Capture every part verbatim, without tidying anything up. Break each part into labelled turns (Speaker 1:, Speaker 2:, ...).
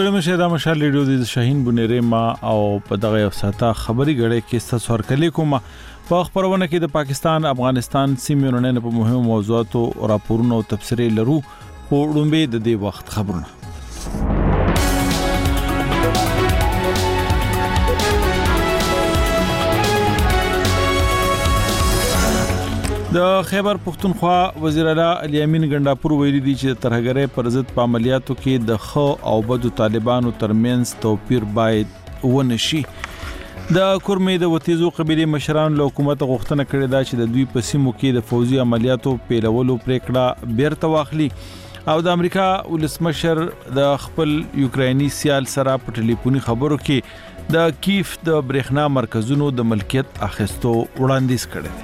Speaker 1: ستړي مشه دا مشال ریډیو د شاهین بنيره ما او په دغه یو ساته خبري غړې کې ستاسو ورکلې کوم په خبرونه کې د پاکستان افغانستان سیمې نه په مهمو موضوعاتو او راپورونو او تفسیري لرو په وړاندې د دې وخت خبرونه د خیبر پختونخوا وزیر اعلی الیامین ګنداپور ویلي دی چې ترهګرۍ پر ضد په عملیاتو کې د خو او بدو طالبانو ترمنځ توپیر باید ونشي د کورمې د وتیزو قبيله مشران له حکومت غوښتنه کړې ده چې د دوی په سیمو کې د فوزي عملیاتو پیلولو پریکړه بیرته واخلي او د امریکا ولسمشر د خپل یوکراني سیال سره په ټلیفوني خبرو کې د کیف د برېښنا مرکزونو د ملکیت اخیستو وړاندیز کړی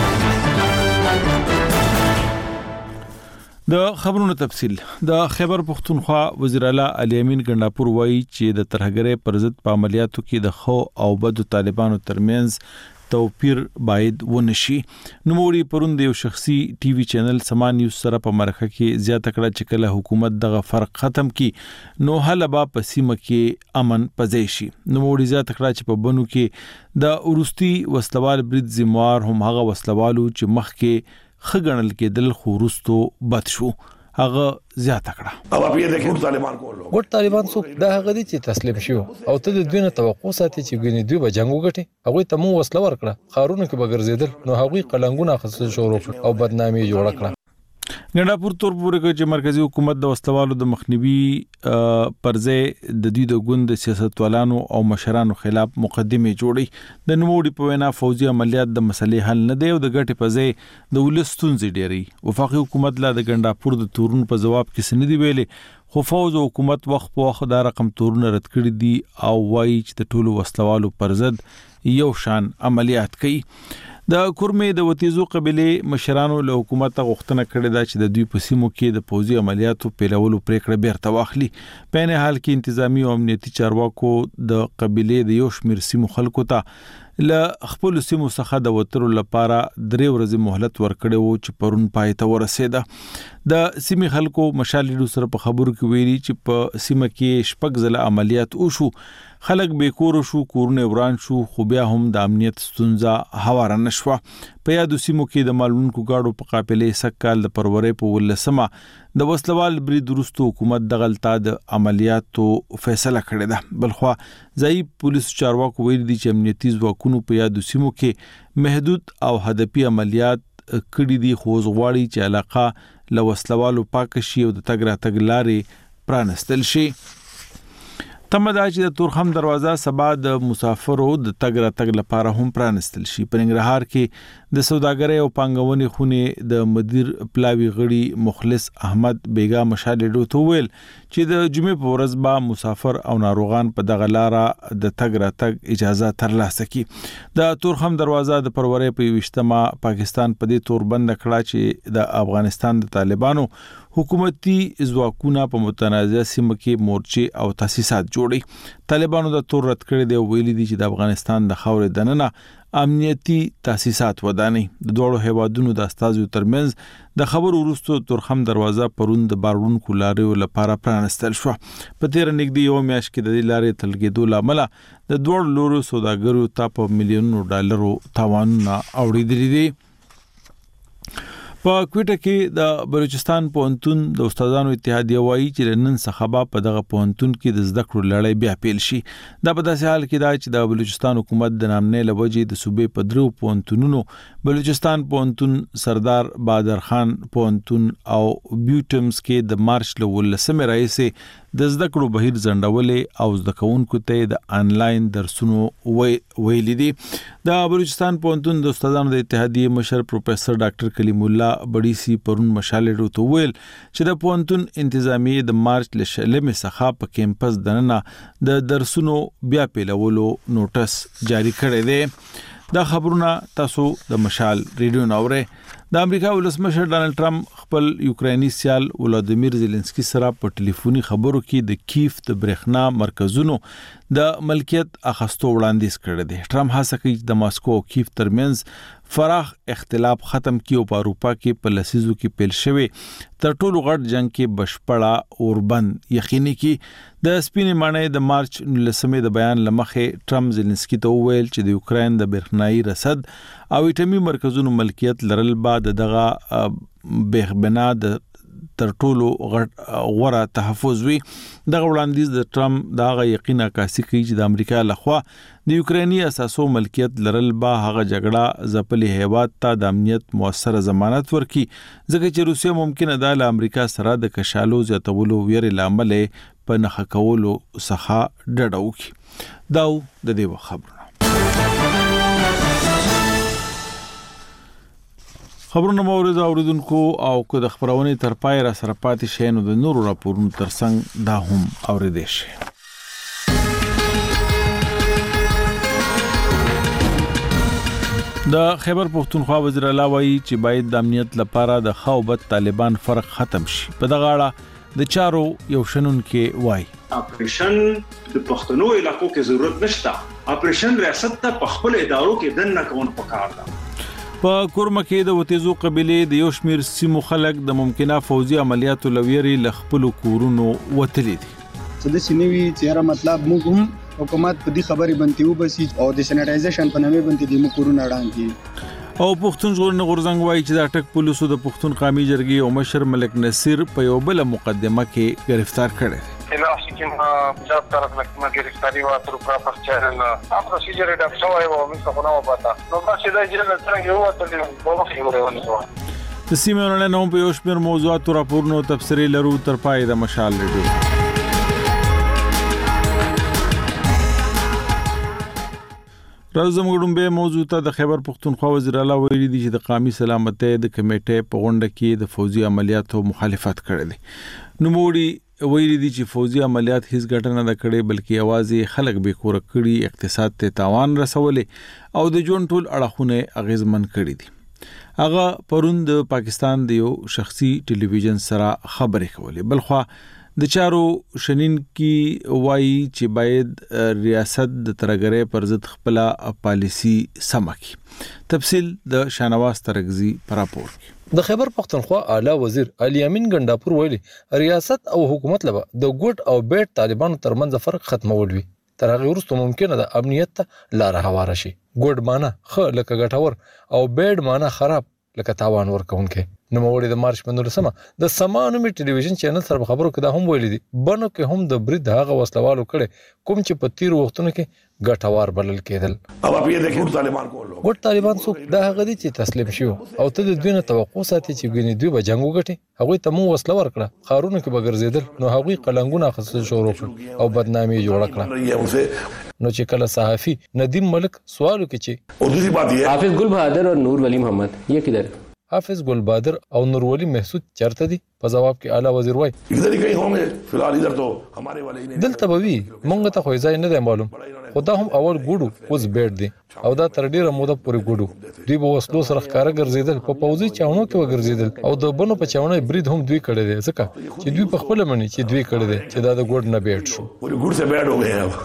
Speaker 1: د خبرونو تفصیل د خیبر پختونخوا وزیر اعلی الیامین ګنداپور وایي چې د ترهګرۍ پر ضد په عملیاتو کې د خو او بدو طالبانو ترمنځ توپیر باید ونشي نوموړي پروند یو شخصي ټي وي چینل سمان نیوز سره په مرکه کې زیاته کړه چې کله حکومت دغه فرق ختم کړي نو هله به په سیمه کې امن پځې شي نوموړي زیاته کړه چې په بنو کې د اورستي وسلوال برید زموار هم هغه وسلوالو چې مخ کې خګنل کېدل خورستو بد شو هغه زیاته کړه
Speaker 2: او په دې کې طالبان کولو
Speaker 3: ګټ طالبان څوک د هغه دي چې تسلیم شو او ته د دوی نه توقع ساتي چې ګنې دوی به جنگ وګټي هغه ته مو وسله ورکړه خارونه کې بغرزیدل نو هغه قلنګونه خصوصي شروع او بدنامي جوړ کړه
Speaker 1: ګنداپور تور پورې کې چې مرکزی حکومت د وسلوالو د مخنیوي پرځې د دوی د ګوند سیاستوالانو او مشرانو خلاف مقدمه جوړي د نوموړي په وینا فوزي عملیات د مسلې حل نه دی او د ګټې په ځای د ولستون زیډيري وفاقي حکومت لا د ګنداپور د تورون په جواب کې سندې ویلې خو فوز او حکومت وخت په وخت دا رقم تورونه رد کړی دي او وایي چې د ټولو وسلوالو پر ضد یو شان عملیات کوي د کورمې د وتیزو قبيله مشرانو له حکومت غوښتنه کړې ده چې د دوی په سیمو کې د فوزي عملیاتو پیلولو پریکړه بیرته واخلي په نه حال کې انتظامی او امنیتي چارواکو د قبيله د یو شمیر سیمو خلکو ته ل خپل سیمو څخه د وترو لپاره درې ورځې مهلت ورکړی وو چې پرون پای ته ورسېده د سیمې خلکو مشالې سره په خبرو کې ویلي چې په سیمه کې شپږ ځله عملیات وشو خلک بیکور شو کورونه وران شو خو بیا هم د امنیت ستونزه هواره نشوه په یادو سیمو کې د مالونکو گاډو په قافلې سکهال د پرورې په ولسمه د وسلوال برید وروسته حکومت د غلطه د عملیاتو فیصله کړې ده بلخو ځای پولیس چارواکو ویل دي چې امنیتي ځواکونو په یادو سیمو کې محدود او هدفي عملیات کړي دي خو غواړي چې علاقه له وسلوالو پاک شي او د تګ راتګ لارې پرانستل شي تمدا چې د تورخم دروازه سبا د مسافرو د تګ راتګ لپاره هم پرانستل شي په ننګرهار کې د سوداګرۍ او پانګونې خونې د مدیر پلاوی غړي مخلص احمد بیگا مشالډو ته ویل چې د جمعې په ورځ به مسافر او ناروغان په دغه لار د تګ راتګ اجازه ترلاسه کړي د تورخم دروازه د پرورې په وشتمه پاکستان په دې تور بند کړه چې د افغانستان د طالبانو حکومتي ځواکونه په متنازع سیمه کې مورچې او تاسیسات جوړي طالبانو د تور رد کړی دی ویلي دي چې د افغانستان د خاورې دننه امنیتي تاسیسات وداني د دوړو هیوادونو د استازو ترمنځ د خبر ورستو تورخم دروازه پروند د بارونکو لارې لپاره پرانستل شو په تیر نګدي یو میاش کې د لارې تلګېدو لامل د دوړ لورو سوداګرو ته په میلیونونو ډالرو تاوانونه اوریدلي دي په کوټه کې د بلوچستان پوهنتون د استادانو اتحادیه وایي چې نن څخه په دغه پوهنتون کې د زده کړو لړۍ بیا پیل شي دا په داسې حال کې دا چې د بلوچستان حکومت د نامنې لوجې د صوبې په درو پوهنتونونو بلوچستان پوهنتون سردار بادر خان پوهنتون او بیوټمز کې د مارچ له ولسمې راځي د زده کړو بهیر ځنډولې او زده کوونکو ته د انلاین درسونو ویلي دي د بلوچستان پوهنتون د استادانو د اتحادیه مشر پروفیسور ډاکټر کلیم الله بډیسی پرون مشالې ته ویل چې د پوهنتون انتظامی د مارچ له شلمې څخه په کیمپس دننه د درسونو بیا پیلولو نوټس جاری کړی دی دا خبرونه تاسو د مشال ریډیو ناوره د امریکا ولسمشر ډانلډ ټرمپ خپل یوکراني سیال ولادیمیر زيلنسکي سره په ټلیفوني خبرو کې د کیف د برېښنا مرکزونو د ملکیت اخستو وړاندیز کړی دی. ټرمپ هڅه کوي چې د ماسکو او کیف ترمنځ فراخ اختلاف ختم کی او په اروپا کې په لسیزو کې پیل شوی تر ټولو غټ جنگ کې بشپړه اوربند یقیني کی. د سپینې مانې د مارچ نولسمې د بیان لمخې ټرمپ زيلنسکي ته وویل چې د یوکرين د برېښنايي رسد او اټومي مرکزونو ملکیت لرل بعد دغه بهبنا د تر ټولو غوړه تحفظ وي. دغه وړاندیز د ټرمپ دغه یقین عکاسي کوي چې د امریکا لخوا د یوکرینی اساسو ملکیت لرل به هغه جګړه ځپلې هیواد ته د امنیت موثره ضمانت ورکړي ځکه چې روسیه ممکن ده له امریکا سره د کشالو زیاتولو ویرې لامل په نخښه کولو څخه ډډه وکړي. دا د دې خبرونه خبرونه مورید اوریدونکو او کو د خبرونه تر پای را سره پاتې شین د نورو راپورونو ترڅنګ دا هم اوریدئ شي. د خیبر پختونخوا وزیر اعلی وایي چې باید د امنیت لپاره د خاوبت طالبان فرق ختم شي. په دغه اړه د چارو یو شنن کې وایي
Speaker 2: اپریشن د پښتنو علاقو کې ضرورت نشته. اپریشن ریاست ته په خپل ادارو کې دننه کون پکار ده.
Speaker 1: په کورمه کې د وتیزو قبيله د یو شمیر سیمو خلک د ممکنه فوزي عملیاتو لویري لخپل کورونو وتلي دي.
Speaker 4: څه د سینوي چیرې مطلب موږ هم حکومت په دې خبرې باندې وبسي او د سینټایزیشن په نامه باندې د کورونو اړان دي.
Speaker 1: او پښتون ژغورنې غورځنګ وایي چې د اټک پولیسو د پښتون قومي جرګې او مشر ملک نصیر په یو بل مقدمه کې گرفتار کړي.
Speaker 5: خلاف چې ما جاب طرف لکه گرفتاری و تر پر پرچارن ام پروسیجر د شوای و من څه نه و پتا نو چې دا جره څنګه یو وته په مخ یې ورونه.
Speaker 1: د سیمه نن په یو شمیر موضوعات راپورونو تفسیری لرو تر پای د مشال ریډیو. راځم غوډم به موضوع ته د خیبر پختونخوا وزیر اعلی ویلي دي چې د قومي سلامتۍ د کمیټې په غونډه کې د فوزي عملیاتو مخالفت کړې دي. نو موړي ویلي دي چې فوزي عملیات هیڅ ګټه نه کړې بلکې اوازې خلک به کور کړي اقتصاد ته تاوان رسولې او د جون ټول اړخونه اغیزمن کړي دي. هغه پروند د پاکستان د یو شخصي ټلویزیون سره خبرې کولې. بلخوا د چارو شنین کی وایي چې باید ریاست د ترګرې پر ضد خپل پالیسی سمکي. تفصیل د شانواز ترغزي پر راپور کې
Speaker 3: د خیبر پختونخوا اعلی وزیر علي امین ګنداپور ویلي ریاست او حکومت لبا د ګوټ او بیٹ طالبانو ترمنځ فرق ختمول وي. تر هغه وروسته ممکنه ده امنیت ته لار هواره شي. ګوټ معنی خ لکه ګټور او بیٹ معنی خراب لکه تاوان ورکونکي. نو موړي د مارچ په نولسمه د سمانومي ټلویزیون چینل سره خبرو کې دا هم ویلي دي بنو کې هم د برید هغه وسلوالو کړي کوم چې په تیر وختونو کې ګټوار بلل کېدل.
Speaker 6: अब आप ये देखिए طالبان کو لوگ
Speaker 3: ګوټ طالبان څوک دا هغه دي چې تسلیم شي او ته د دوی نه توقع ساتي چې ګنې دوی به جنگ وګټي. هغه ته مو وسله ورکړه خارونه کې بغرزیدل نو هغه قلنګونه خصوص شروع کړ او بدنامي جوړ کړه. نو چې کله صحافي ندیم ملک سوالو کې چې
Speaker 6: और दूसरी बात ये
Speaker 7: حافظ گل بہادر اور نور ولی محمد یہ کدھر
Speaker 3: حافظ گل بہادر او نور ولی محسود چرته دي په جواب کې اعلی وزیر وای
Speaker 6: इधर ही कहीं होंगे फिलहाल इधर तो हमारे वाले ही नहीं
Speaker 3: دلته به وي مونږ ته خو ځای نه دی معلوم خدا هم اول ګوډو اوس بیٹ دي او دا تر ډیره موده پورې ګوډو دوی به وسلو سره ښکارا ګرځیدل په پوزي چاونو کې وګرځیدل او د بنو په چاونو برید هم دوی کړی دی ځکه چې دوی په خپل منی چې دوی کړی دی چې دا د ګوډ نه بیٹ شو
Speaker 6: पूरे गुड़ से बैड हो गए हैं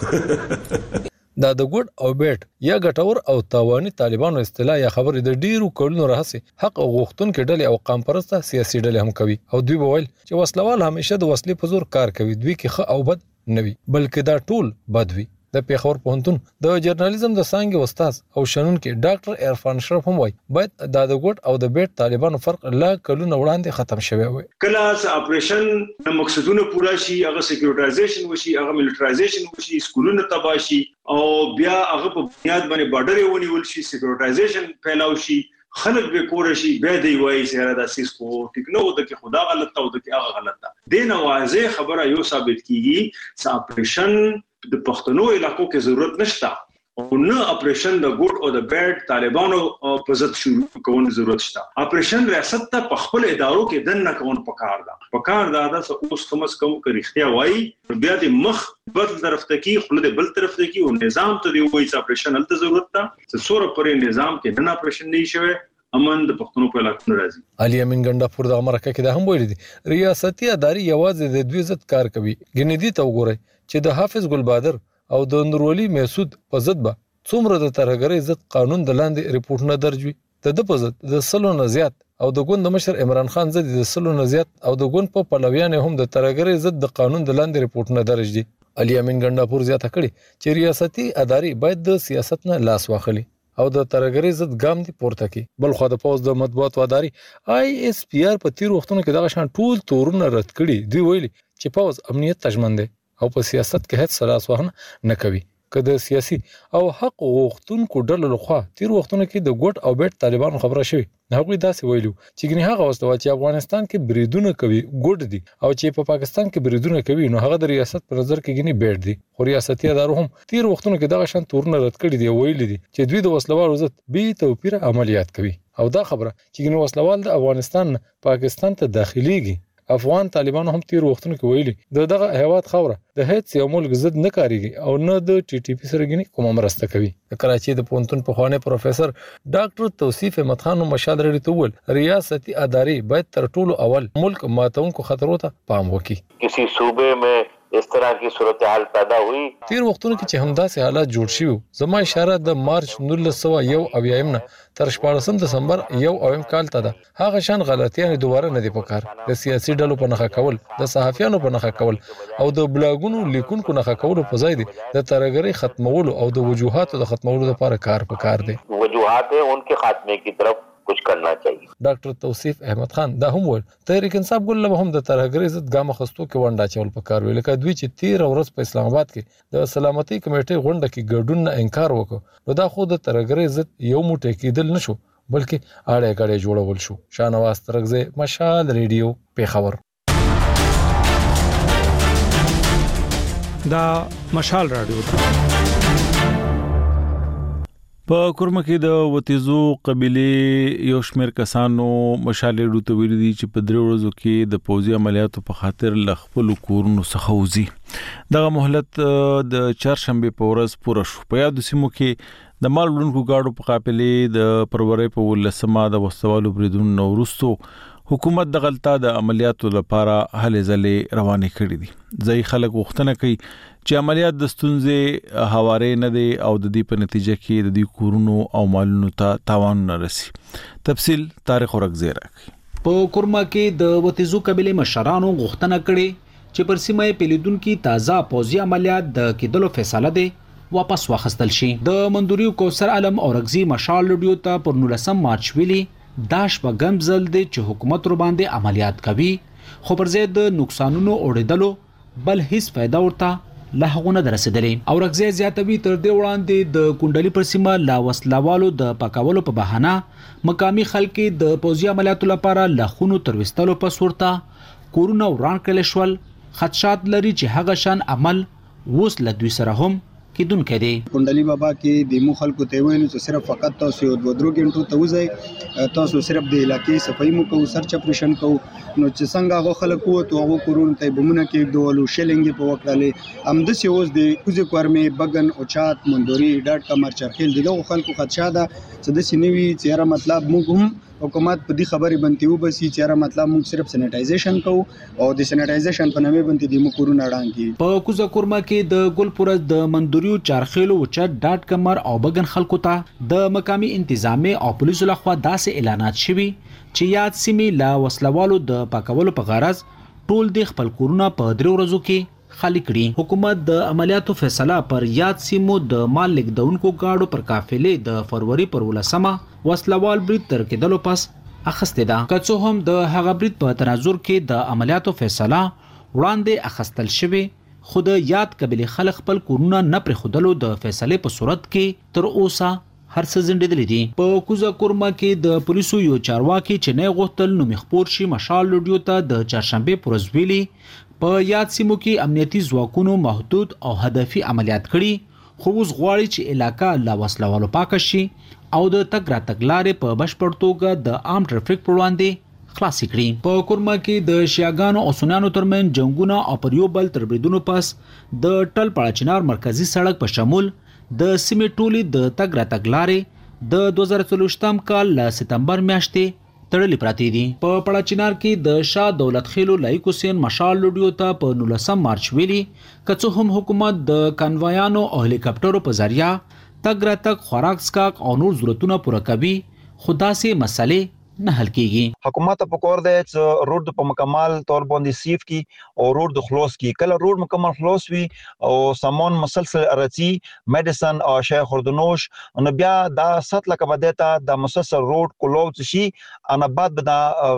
Speaker 6: अब
Speaker 3: دا د ګوډ او بیٹ یا ګټور او تاواني طالبانو اصطلاح یا خبرې د ډیرو کلونو راهسي حق او غوښتونکو ډلې او قام پرسته سیاسي ډلې هم کوي او دوی به ویل چې وسلوال همیشه د وسلې په زور کار کوي دوی کې ښه او بد نه وي بلکې دا ټول بد وي. د پیښور پوهنتون د جرنالیزم د څانګې استاد او شنن کې ډاکټر عرفان شرف هم وایي باید د د ګوټ او د بیٹ طالبانو فرق لا کلونه وړاندې ختم شوی وي.
Speaker 2: کلاس اپریشن مقصدونه پورا شي هغه سکیورټایزیشن وشي هغه ملټرایزیشن وشي سکولونه تباشي او بیا هغه په بنیاد باندې بارډر ونیول شي سکیورټایزیشن پھیلاو شي خلک به کور شي به دی وایي سره د سیسکو ټیکنو د کې خدا غلط او د کې هغه غلط ده د نوازه خبره یو ثابت کیږي چې اپریشن د پښتنو علاقو کې ضرورت نشته او نه اپریشن د ګوټ او د بیٹ طالبانو په ضد شروع کول ضرورت شته. اپریشن ریاست ته په خپل ادارو کې دننه کول پکار ده پکار ده دا اوس کم از کم کې اختیار وایي بیا د مخ بل طرف ته کې خپل د بل طرف ته کې او نظام ته دی وایي چې اپریشن الته ضرورت ده چې څوره پرې نظام کې نه اپریشن نه شي امن د پښتنو په علاقو راځي.
Speaker 3: علي امین ګنداپور د امریکا کې د هم ویل دي ریاستي اداري یوازې د دوی ضد کار کوي. ګنیدي ته وګورئ چې د حافظ ګل بادر او د نورولي محسود په ضد به څومره د ترهګرۍ ضد قانون د لاندې ریپورتونه درج وي. د د په ضد د سلو نه زیات او د ګوند مشر عمران خان ضد د سلو نه زیات او د ګوند په پلویان هم د ترهګرۍ ضد د قانون د لاندې ریپورتونه درج دي. علي امین ګنداپور زیاته کړي چې ریاستي اداري باید د سیاست نه لاس واخلي او د ترهګرۍ ضد ګام دي پورته کړي. بل خو د پوز د مطبوعاتو اداري آی اس پی آر په تیر وختونو کې دغه شان ټول تورونه رد کړي. دوی ویلي چې پوز امنیت تضمین دی او په سیاست کې هیڅ سلاس وهنه نه کوي. که د سیاسي او حق غوښتونکو ډلو لخوا تیر وختونو کې د ګوټ او بیټ طالبانو خبره شوې، هغوی داسې ویلو چې ګنې هغه وسله چې افغانستان کې بریدونه کوي ګوټ دي او چې په پاکستان کې بریدونه کوي نو هغه د ریاست په نظر کې ګنې بیټ دي. خو ریاستي ادارو هم تیر وختونو کې دغه شان تورونه رد کړي دي، ویلي دي چې دوی د وسلوالو ضد بې توپیره عملیات کوي. او دا خبره چې ګنې وسلوال د افغانستان پاکستان ته داخليږي. افغان طالبانو هم تیر وختونو کې ویلي د دغه هیواد خوره د هیڅ یو ملک ضد نه کاریږي او نه د ټي ټي پی سره ګنې کومه مرسته کوي. د کراچۍ د پوهنتون پخوانی پروفیسور ډاکټر توصیف احمد خان مشال رډي ته وویل ریاستي ادارې باید تر ټولو اول ملک ماتونکو خطرونو ته پام وکړي.
Speaker 8: کسی صوبے میں اس طرح کی صورتحال پیدا ہوئی
Speaker 3: تیر وختونو کې چې همداسې حالات جوړ شي. زما اشاره د مارچ نولس سوه یو اویایم نه تر شپاړسم دسمبر یو اویم کال ته ده. هغه شان غلطیانې دوباره نه دي پکار. د سیاسي ډلو په نښه کول، د صحافیانو په نښه کول او د بلاګونو لیکونکو نښه کولو په ځای دي د ترهګرۍ ختمولو او د وجوهاتو د ختمولو لپاره کار پکار دی.
Speaker 8: وجوهات ہیں ان کے خاتمے کی طرف کچھ کرنا چاہیے.
Speaker 3: ډاکټر توصیف احمد خان دا هم وویل تحریک انصاف ګل له هم د ترهګرۍ ضد ګام اخیستو کې ونډه اچول پکار ویل لکه دوی چې تیر ورځ په اسلام آباد کې د سلامتۍ کمیټې غونډه کې ګډون نه انکار وکړ نو دا خو د ترهګرۍ ضد یو موټی کېدل نشو بلکې اړه کړه جوړول شو. شاهنواز ترغزه، مشال ریډیو، پیښور.
Speaker 9: دا مشال رادیو
Speaker 1: په کورمه کې د وتیزو قبيله یو شمېر کسانو مشال ریډیو ته ویلي دي چې په درې ورځو کې د پوځي عملیاتو په خاطر لخپل کورونو څخه وځي. دغه مهلت د چهارشنبه په ورځ پوره شو. په یادو سیمو کې د مال وړونکو گاډو په قافلې د پرورې په ولسمه د وسوالو بریدونو وروسته حکومت د غلطه د عملیاتو لپاره هلې ځلې روانې کړې دي. ځای خلک غوښتنه کوي چې عملیات د ستونزې هوارې نه دي او د دې په نتیجه کې د دې کورونو او مالونو ته تاوان نه رسي. تفصیل طارق اورغزی راکړي.
Speaker 10: په کورما کې د وتیزو قبيله مشرانو غوښتنه کړې چې پر سیمه پیلیدونکو تازه پوځي عملیات د کېدلو فیصله ده واپس واخیستل شي. د منځوري کوثر عالم اورغزی مشال ریډیو ته پر نولسم مارچ ویلي داش په ګمزل دي چې حکومت رو باندې عملیات کوي خو پر ضد نقصانونو اوړېدلو بل هیڅ फायदा ورته لا هغونه درسېدلې. اورغزی زیاتوي تر دې وړاندې د کونډلي پر سیمه لا وسلوالو د پکاولو په بهانه مقامی خلک د پوځي عملیاتو لپاره لخونو تر وستلو په صورت کورونه وران کړل شول. خدشات لري چې هغه شان عمل وس لدوی سره هم کیدون کړي.
Speaker 4: کونډلی بابا کې د مو خلکو ته ویل چې صرف فقط تاسو یو دوه درو غنټو ته وځي، تاسو صرف د علاقې صفائی مو کو سرچ اپریشن کو نو چې څنګه هغه خلکو ته هغه کورون ته بمونه کې دوالو شلنګ په وکړلې ام د سیوز د کوزي کورمه بغن او چات مندوري ډاټ کمر چرخیل دغه خلکو خدشا ده چې د سینوي چیرې مطلب موږ هم حکومت په دې خبرې باندې وبسي چې را مطلب موږ صرف سینټایزیشن کوو او د سینټایزیشن په نامه باندې د مو کورونه اړانګي.
Speaker 10: په کوزه کورما کې د ګلپور د مندوریو چارخیلو چت ډاټ کمر او بغن خلکو ته د مقامی انتظامی او پولیسو لخوا داسې اعلانات شوي چې یاد سیمې لا وسلوالو د پاکولو په غرض ټول د خپل کورونه په درو ورځو کې خالی کړي. حکومت د عملیاتو فیصله پر یاد سیمو د مال لیکدونکو گاډو پر قافلې د فروری پر ولسمه وسلوال برید تر کېدلو پس اخسته ده. که څه هم د هغه برید په تناظر کې د عملیاتو فیصله وړاندې اخستل شوی خو د یاد قبيله خلک خپل کورونه نه پر خودلو د فیصله په صورت کې تر اوسه هر څه زندېدل دي. په کوزه کورما کې د پولیسو یو چارواکي چې نه غوښتل نو مخپور شي مشال ریډیو ته د چهارشنبه پرځ ویلي په یاد سیمو کې امنیتي ځواکونو محدود او هدفي عملیات کړي خو اوس غواړي چې علاقہ لا وسلوالو پاک شي او د تګ را تګ لارې په بشپړ توګه د عام ټرافیک پر وړاندې خلاص کړي. په کورما کې د شیاګانو او سنانو ترمن جنگونه او پر یو بل تر بریدونو پس د ټل پاړچنار مرکزی سړک په شمول د سیمې ټولي د تګ را تګ لارې د دوه زره څلوېښتم کال له سپتمبر میاشتې تړلې پراته دي. په پړاچینار کې د شاه دولت خیلو لایق حسین مشال لوډیو ته په نولسم مارچ ویلي که څه هم حکومت د کانوایانو او هلیکاپټرو په ذریعہ تګ راتګ خوراک څښاک او نور ضرورتونه پوره کوي خو داسې مسلې نه حل کیږي.
Speaker 11: حکومت په کور دی چې روډ په مکمل تور باندې سیف کی او روډ د خلاص کی. کله روډ مکمل خلاص وي او سامان مسلسل ارتی میډیسن او شای خوردنوش نو بیا دا ست لکه بدیتا د مسلسل روډ کلوز شي انا بعد به دا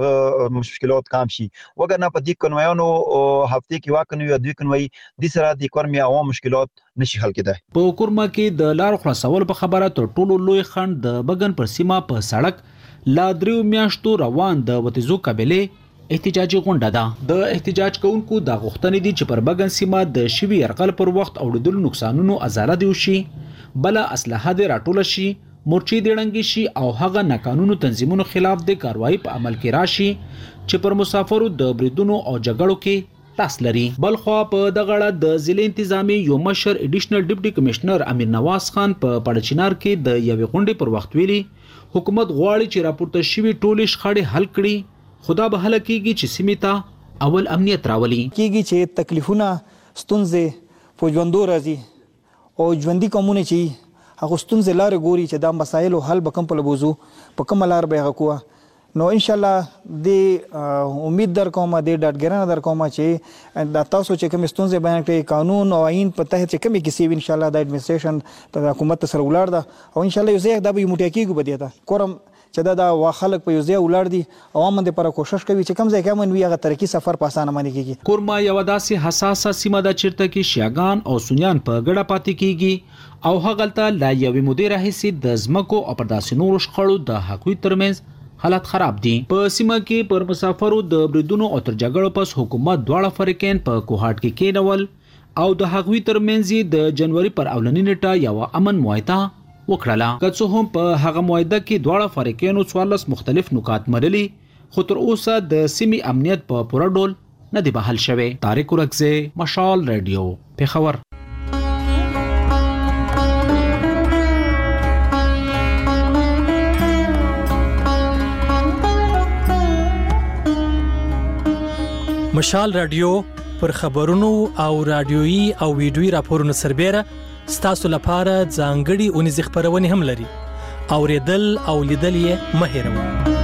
Speaker 11: مشکلات کم شي. وګنه په دې کنوایانو هفته کې واکنوي او دوی کنوي د سره د کورمي عوام مشکلات نشي حل کېدای.
Speaker 10: په کورما کې د لار خلاصول په خبره تر ټولو لوی خند د بګن پر سیمه په سړک لا دریو میاشتو روان د وتیزو قبیلې احتجاجي غونډه ده. د احتجاج کوونکو د غوښتنې دي چې پر بګن سیمه د شوي يرغل پر وخت اوریدل نقصانونو ازاله دی شي، بل اسلحه دې راټول شي، مورچې دې ړنګ شي او هغه ناقانونو تنظیمونو خلاف د کاروایی په عمل کې راشي چې پر مسافرو د بریدونو او جګړو کې لاس لري. بلخوا په دغه اړه د ضلع انتظامی یو مشر ایډیشنل ډیپټي کمشنر امیر نواز خان په پړچینار کې د یوې غونډې پر وخت ویلي حکومت غواړي چې راپورته شوي ټولې شخړې حل کړي خدا به هله کېږي چې سیمې ته اول امنیت راولي
Speaker 12: کېږي چې تکلیفونه ستونزې په ژوندو راځي او ژوندي قومونه چې هغه ستونزې لارې ګوري چې دا مسایلو حل به کوم په لبوزو په کومه لار به هغه کوه. نو ان شاء الله د امید در کومه د ډاډګرانه در کومه چې د تاسو چې کوم ستونزې بیان کړي قانون او آئین په تحت چې کومې کیسې ان شاء الله د اډمنستریشن د حکومت سره ولاړ ده او ان شاء الله یو ځای دا به موټی کېږي به دیتا کورم چې دا د وا خلک په یو ځای ولاړ دي عوام باندې پر کوشش کوي چې کوم ځای کې من وی هغه ترقی سفر په اسانه باندې کیږي.
Speaker 10: کورما یو داسې حساسه سیمه د چیرته کې شیاغان او سنیان په ګډه پاتې کیږي او هغه لا یوې مودې راهیسې د زمکو او پر داسې نورو شخړو د حقوقي ترمنځ حالت خراب دي. په سیمه کې پر مسافرو د بریدونو او تر جګړو پس حکومت دواړه فریقین په کوهاټ کې کېنول او د هغوی ترمنځ د جنوري پر اولنۍ نیټه یو امن معاهده وکړه. که څه هم په هغه معاهده کې دواړه فریقینو څوارلس مختلف نکات مرلي خو تر اوسه د سیمې امنیت په پوره ډول نه دی بحال شوی. طارق ورکزی، مشال رادیو، پېښور.
Speaker 9: مشال رادیو پر خبرونو او رادیويي او ویډیويي راپورونو سربېره ستاسو لپاره ځانګړي اونیزې خبرونه هم لري. اوریدل او لیدل یې مه هېروئ.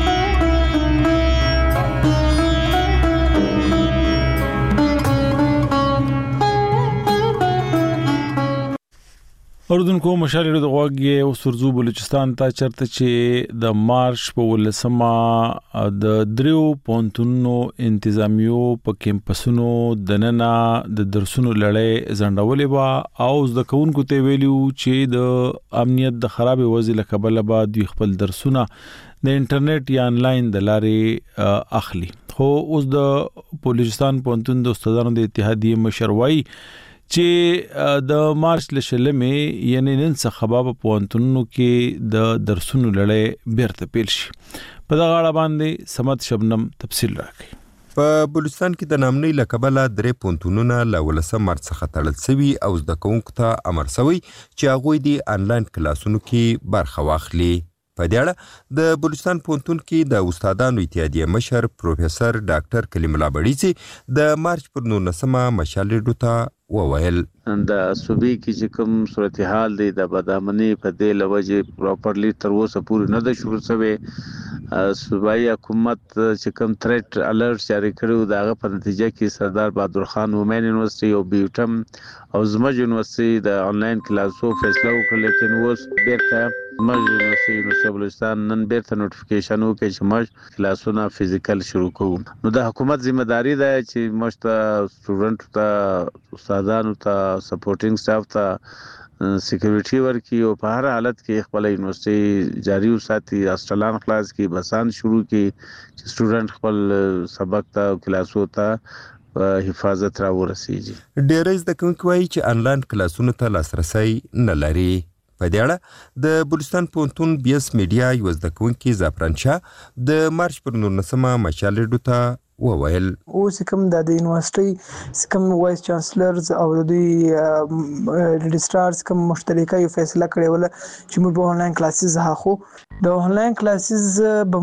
Speaker 1: اردوونکو مشال رادیو د غوږی او سرزو بلوچستان ته چرته چې د مارچ په ولسمه د دریو پونتونو انتظامیو په کیمپسونو د ننا د درسونو لړۍ زندولې وا او د کونکو ته ویلو چې د امنیت د خراب وضعیت لکبل بعد دوی خپل درسونه د انټرنیټ یا انلاین د لارې اخلي. خو اوس د بلوچستان پونتون د استادانو د اتحادیه مشروعي چې د مارچ لشلمې یعنی نن څخه په پوهنتونونو کې د درسونو لړۍ بیرته پیل شي. په دغه اړه باندې سمت شبنم تفصیل راکړي.
Speaker 13: په بلوچستان کې د نامنۍ له کبله درې پوهنتونونه له ولسم مارچ څخه تړل شوي او زده کوونکو ته امر شوی چې هغوی د انلاین کلاسونو کې برخه واخلي. په دې اړه د بلوچستان پوهنتون کې د استادانو اتحادیه مشر پروفیسور ډاکټر کلیم الله بړیڅ د مارچ پر نولسمه مشال ریډیو ته وویل
Speaker 14: د صوبې کې چې کوم صورتحال دی د بدامنۍ په دې لوجه پراپرلی تر اوسه پورې نه ده شروع شوی. صوبایي حکومت چې کوم تھریټ الرټ جاری کړو دغه په نتیجه کې سردار بهادر خان وومن یونیورسيټي او بیوټم او زموږ یونیورسيټي د انلاین کلاسو فیصله وکړه، لیکن اوس بیرته زموږ یونیورسيټي یونیورسيټي بلوچستان نن بیرته نوټیفیکیشن وکړي چې موږ کلاسونه فزیکل شروع کوو. نو د حکومت ذمہ داری ده چې موږ ته سټوډنټ ته استادانو ته سپورټینګ سټاف ته سکیورټي ورکړي او په هر حالت کې خپل یونیورسيټي جاری وساتي، هاستلان خلاص کړي، بسان شروع کړي چې سټوډنټ خپل سبق ته کلاسو ته حفاظت را ورسیږي.
Speaker 13: ډېری زده کوونکي وایي چې انلاین کلاسونو ته لاسرسی نه لري. په دې اړه د بلوچستان پوهنتون بي اس میډیا یو زده کوونکي زعفران شاه د مارچ پر نولسمه مشال ریډیو ته وویل
Speaker 15: اوس کوم د یونیورسيټي کوم وایس چانسلرز او د دوی رجسټرارز کوم مشترکه یو فیصله کړې وله چې موږ به آنلاین کلاسز هاخو د آنلاین کلاسز به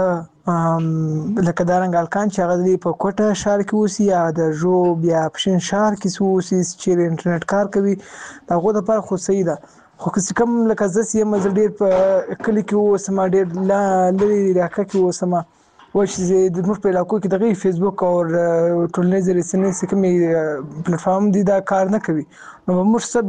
Speaker 15: موږ لکه دارنګ الکان چې هغه په کوټه شهر کې اوسي یا د جو بیا پښین شهر کې اوسي چې انټرنیټ کار کوي دغه د پر خو صحیح ده خو کوم لکه زسیه مزل ډیر په کلی کې اوسم ډیر لري راکه کې اوسم و چې د موږ په علاقو کې دغه فیسبوک او ټولنیز رسنۍ کومې پلیټ فارم دي دا کار نه کوي نو موږ څه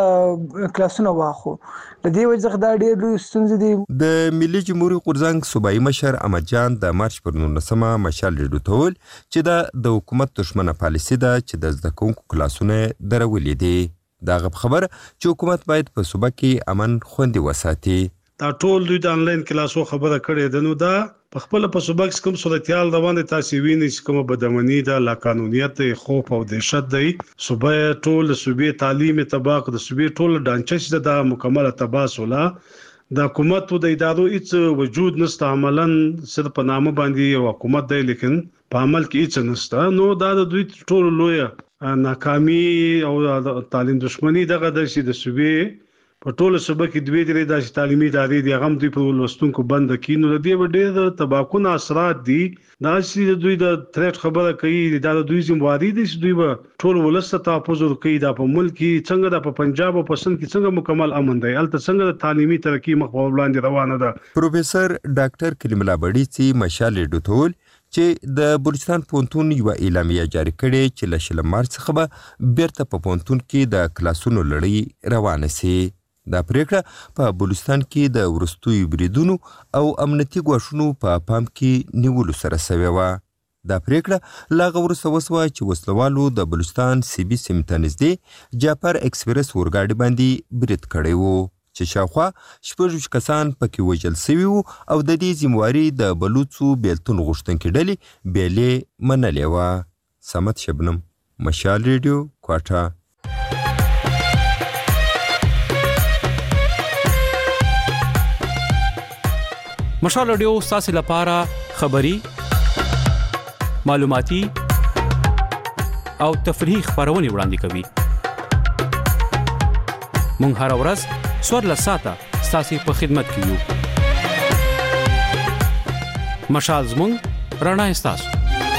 Speaker 15: بیا کلاسونه واخو د دې وجه دا ډېر لوی ستونزې دي
Speaker 13: د ملي جمهوریت غورځنګ صوبایي مشر احمد جان د مارچ پر نولسمه مشال ډډوتول چې دا د حکومت دښمنه پالیسي ده چې د زده کوونکو کلاسونه درولې دي دا خبر چې حکومت باید په صوبه کې امن خوندي وساتي
Speaker 16: دا ټول دوی د انلاین کلاسو خبره کړې ده نو دا په خپل په صوبه کې کوم صورتحال روان دي تاسو وینئ چې کومه بدامني ده لا قانونیت خوف او دهشت دی صوبه ټول صوبې تعلیم تباق د صوبې ټول ډانچې د مکمله تباسوله د حکومت د ادارو هیڅ وجود نشته عملاً صرف په نامه باندې یو حکومت دی لیکن په عمل کې هیڅ نشته نو دا د دوی ټول لوی ناکامي او تعلیم دښمنی دغه د شي د صوبې په ټوله صوبه کې دوی درې د تعلیمي ادارې د غم دوی په لوستونکو بند کینو د دې ډېر تباکونه اثرات دي دا چې دوی د تریټ خبره کوي دا د دوی ذمہواری دي چې دوی به ټول ولست تحفظ کوي دا په ملک کې څنګه د په پنجاب او پسند کې څنګه مکمل امن دی الته څنګه د تعلیمي ترقی مخ په وړاندې روانه ده
Speaker 13: پروفیسور ډاکټر کلیم الله بډی چې مشال ډوتول چې د بلوچستان پونتون یو اعلامیه جاری کړي چې له شل مارچ څخه به بیرته په پونتون کې د کلاسونو لړۍ روانه سي دا پریکړه په بلوچستان کې د ورستوي بریدونو او امنیتي ګواښونو په پام کې نیولو سره شوې وه دا پریکړه لا وروسته وسوه چې وسلوالو د بلوچستان سی بي سیمې ته نږدې جعفر ایکسپریس اورګاډي باندې برید کړی و چې شاوخوا شپږ کسان پکې وژل شوي وو او د دې ذمہواري د بلوڅو بیلتون غوښتونکي ډلې بیلې منلې وه صمد شبنم مشال ریډیو کوټه
Speaker 17: مشال رادیو ستاسو لپاره خبری معلوماتي او تفریحي خبرونه وړاندې کوي مونږ هر ورځ څوارلس ساعته ستاسو په خدمت کې یو مشال زموږ رڼا ستاسو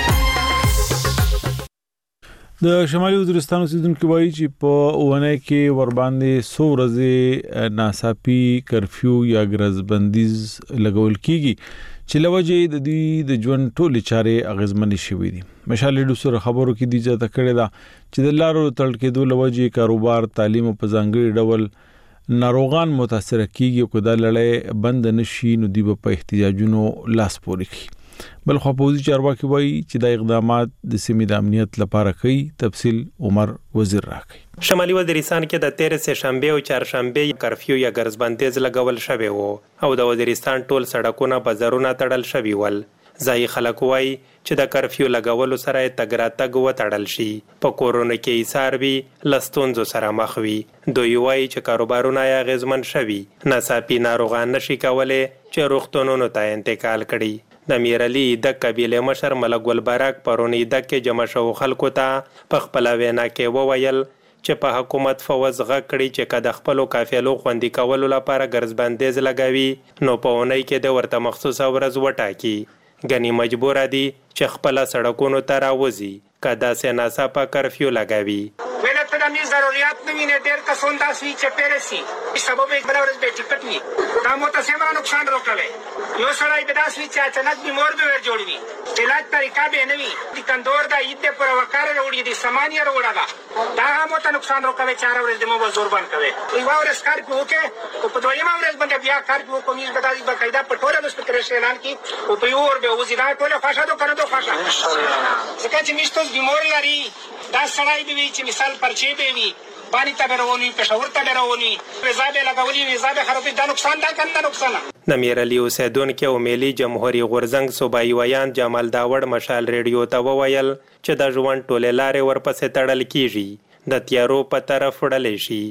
Speaker 1: د شمالي وزیرستان اوسیدونکو وایي چې په اونه کې ور باندې څو ورځې ناڅاپي کرفیو یا ګرځبندیز لګول کیږي چې لوجه د دې د ژوند ټولې چارې اغیزمنې شوې دي مشال ډو سره خبرو کې دی چې کړه دا چې د لارو تړل کېدو لوجه کاروبار تعلیم په ځانګړي ډول ناروغان متاثر کیږي او کدا لړۍ بند نشي نو دی په احتجاجونو لاس پوري کوي بل خو پوزي چارواکي وایي چې د اقدامات د سیمې د امنیت لپاره کوي تفصیل عمر وزیر راکړي
Speaker 18: شمالي وزیرستان کې د تیرې سه شنبه او چهارشنبه کرفیو یا ګرځبندیز لګول شوی وو او د وزیرستان ټول سړکونه بازارونه تړل شوی ول ځای خلک وایي چې د کرفیو لګولو سره تګ راتګ وتړل شي په کورونه کې ایثار وي لستونزو سره مخ وي دوی وایي چې کاروبارونه یې اغیزمن شوي ناڅاپي ناروغان نشي کولی چې روغتونونو ته انتقال کړي د میرعلي د قبیله مشر ملک ګل براک پرونی د کې جمع شو خلکو ته په خپل وینا کې وویل چې په حکومت فوز غ کړي چې کده خپل قافلو خوندي کولو لپاره ګرځبندیز لګوي نو په اونۍ کې د ورته مخصوص ورځ وټاکي غني مجبور دي چې خپل سړکونو ته راوځي کدا سه ناڅاپه کرفیو لګوي
Speaker 19: ولته د می ضرورت نه ویني ډېر کسون داسي چې پیرسي سبب یې بل ورځ به ټیکټ ني دا مو ته سمره نقصان راکړي یو سړی به داسي چې اچانک بیمار به ور جوړوي علاج طریقہ به نه وي د کندور دا ایته پر وکړه وروړي د سامانیه وروړه دا مو ته نقصان راکوي چار ورځې د مو زور بند کوي وی ورځ کار کوي او په دویمه ورځ باندې بیا کار کوي کومیز بدایي بقاعده په ټوله مستقر اعلان کی او په یو ور به وزیدا ټوله فاشادو کړو فاشا ځکه چې مشتو بیمار لري دا سړی به چې مثال پرچې به وي باندې تبرونی پښور تبرونی وزابه لګولي وزابه خرابې دا نقصان دا کنده نقصان
Speaker 18: د میرعلي اوسیدونکو او ملي جمهوریت غورځنګ صوبایي ویان جمال داوړ مشال ریډیو ته وویل چې د ژوند ټولې لارې ورپسې تړل کیږي د تیارو په طرف وړل شي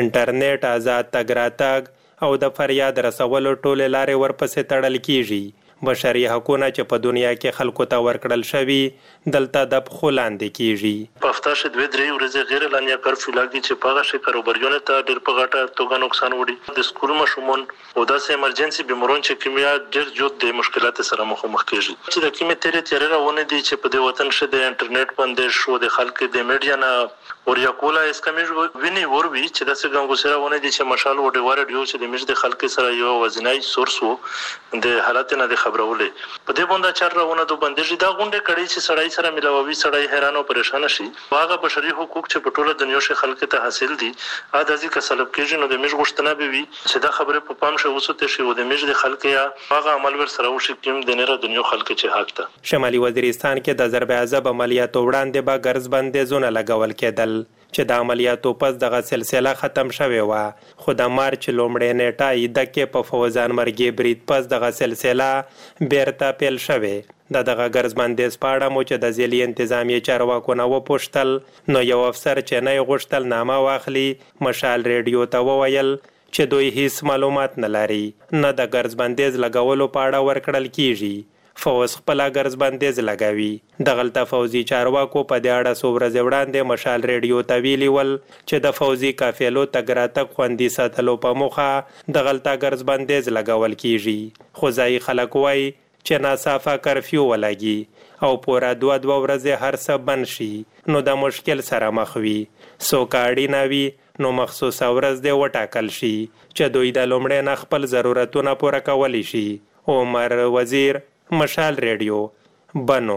Speaker 18: انټرنیټ آزاد تګ راتګ او د فریاد رسولو ټولې لارې ورپسې تړل کیږي بشري حقوقونه چې په دنیا کې خلکو ته ورکړل شوي دلته د پښو لاندې کیږي.
Speaker 20: په هفته کې دوه درې ورځې غیر اعلانیه کرفیو لاګي چې په هغه شي کاروباریانو ته ډېر په غټه توګه نقصان وړي. د سکول ماشومان او داسې ایمرجنسي بیمارون چې کیمیا ډېر جوړ د مشکلات سره مخامخ کیږي. چې د کیمې تیرې تیرې روانه دي چې په دې وطن شه د انټرنیټ باندې شو د خلک د میډیا نه وریا کولا اس کمیږي ویني وربي چې داسې ګنګو سره ونه دي چې مشال وډي واره دیو چې د میډیا خلک سره یو وزنای سورس وو د حالت نه د خبرولې په دې باندې چار روانه دو باندې دا غونډه کړي چې سړی سره ملاوي سړی حیران او پریشان شي. هغه بشري حقوق چې په ټوله دنیا کې خلک ته حاصل دي ا داسې کسلب کېږي نو د میډ غوښتنه به وي چې دا خبره په پام شو وسوته شي او د میډ خلک یا هغه عمل ور سره وشي کوم د نړۍ دنیا خلک چې حق ته.
Speaker 18: شمالي وزیرستان کې د ضرب عذاب عملیاتو وړاندې به ګرځ بندیزونه لګول کېدل چې د عملیاتو پس دغه سلسله ختم شوې وه خو د مارچ لومړۍ نیټه یې دکې په فوزان مرګي برید پس دغه سلسله بیرته پیل شوې. د دغه ګرځ بندیز په اړه مو چې د ځلي انتظامیې چارواکو نه وپوښتل نو یو افسر چې نه یې غوښتل نامه واخلي مشال ریډیو ته وویل چې دوی هیڅ معلومات نه لري نه د ګرځ بندیز لګولو په اړه ورکړل کیږي. فوز خپل ګرځ بندیز لګوي. دغلته فوزي چارواکو په دې اړه څو ورځې وړاندې مشال ریډیو ته ویلي ول چې د فوزي قافلو تګ راتګ خوندي ساتلو په موخه دغلته ګرځ بندیز لګول کیږي. خو ځایي خلک وایي چې ناصافه کرفیو ولګي او پوره دوه دوه ورځې هر څه بند شي نو د مشکل سره مخ وي. څوک اړینه وي نو مخصوصه ورځ دې وټاکل شي چې دوی د لومړی نه خپل ضرورتونه پوره کولی شي. عمر وزیر، مشال ریډیو، بنو.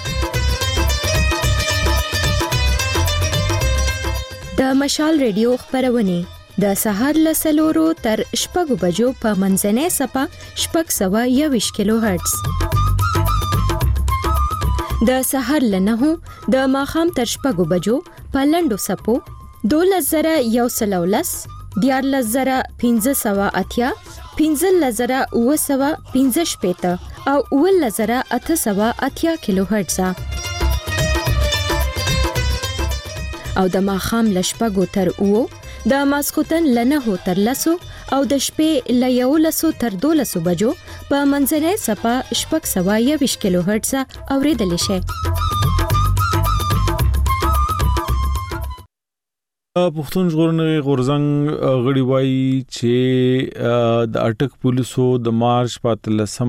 Speaker 21: د مشال ریډیو خبرونه د سهار له څلورو تر شپږو بجو په منځنۍ سپه شپږ سوه یوویشت کیلو هرتز، د سهار له نهو د ماښام تر شپږو بجو په لنډو سپو دولس زره یو سل او لس، دیارلس زره پنځه سوه اتیا، پنځلس زره اوه سوه پنځه شپېته او اوولس زره اته سوه اتیا کیلو هرتز او د ماښام له شپږو تر اوو، د ماسخوتن له نهو تر لسو او د شپې له یولسو تر دولسو بجو په منځنۍ سپه شپږ سوه یوویشت کیلو هرتز اورېدلی شئ.
Speaker 1: پښتون ژغورنې غورځنګ غړي وایي چې د اټک پولیسو د مارچ په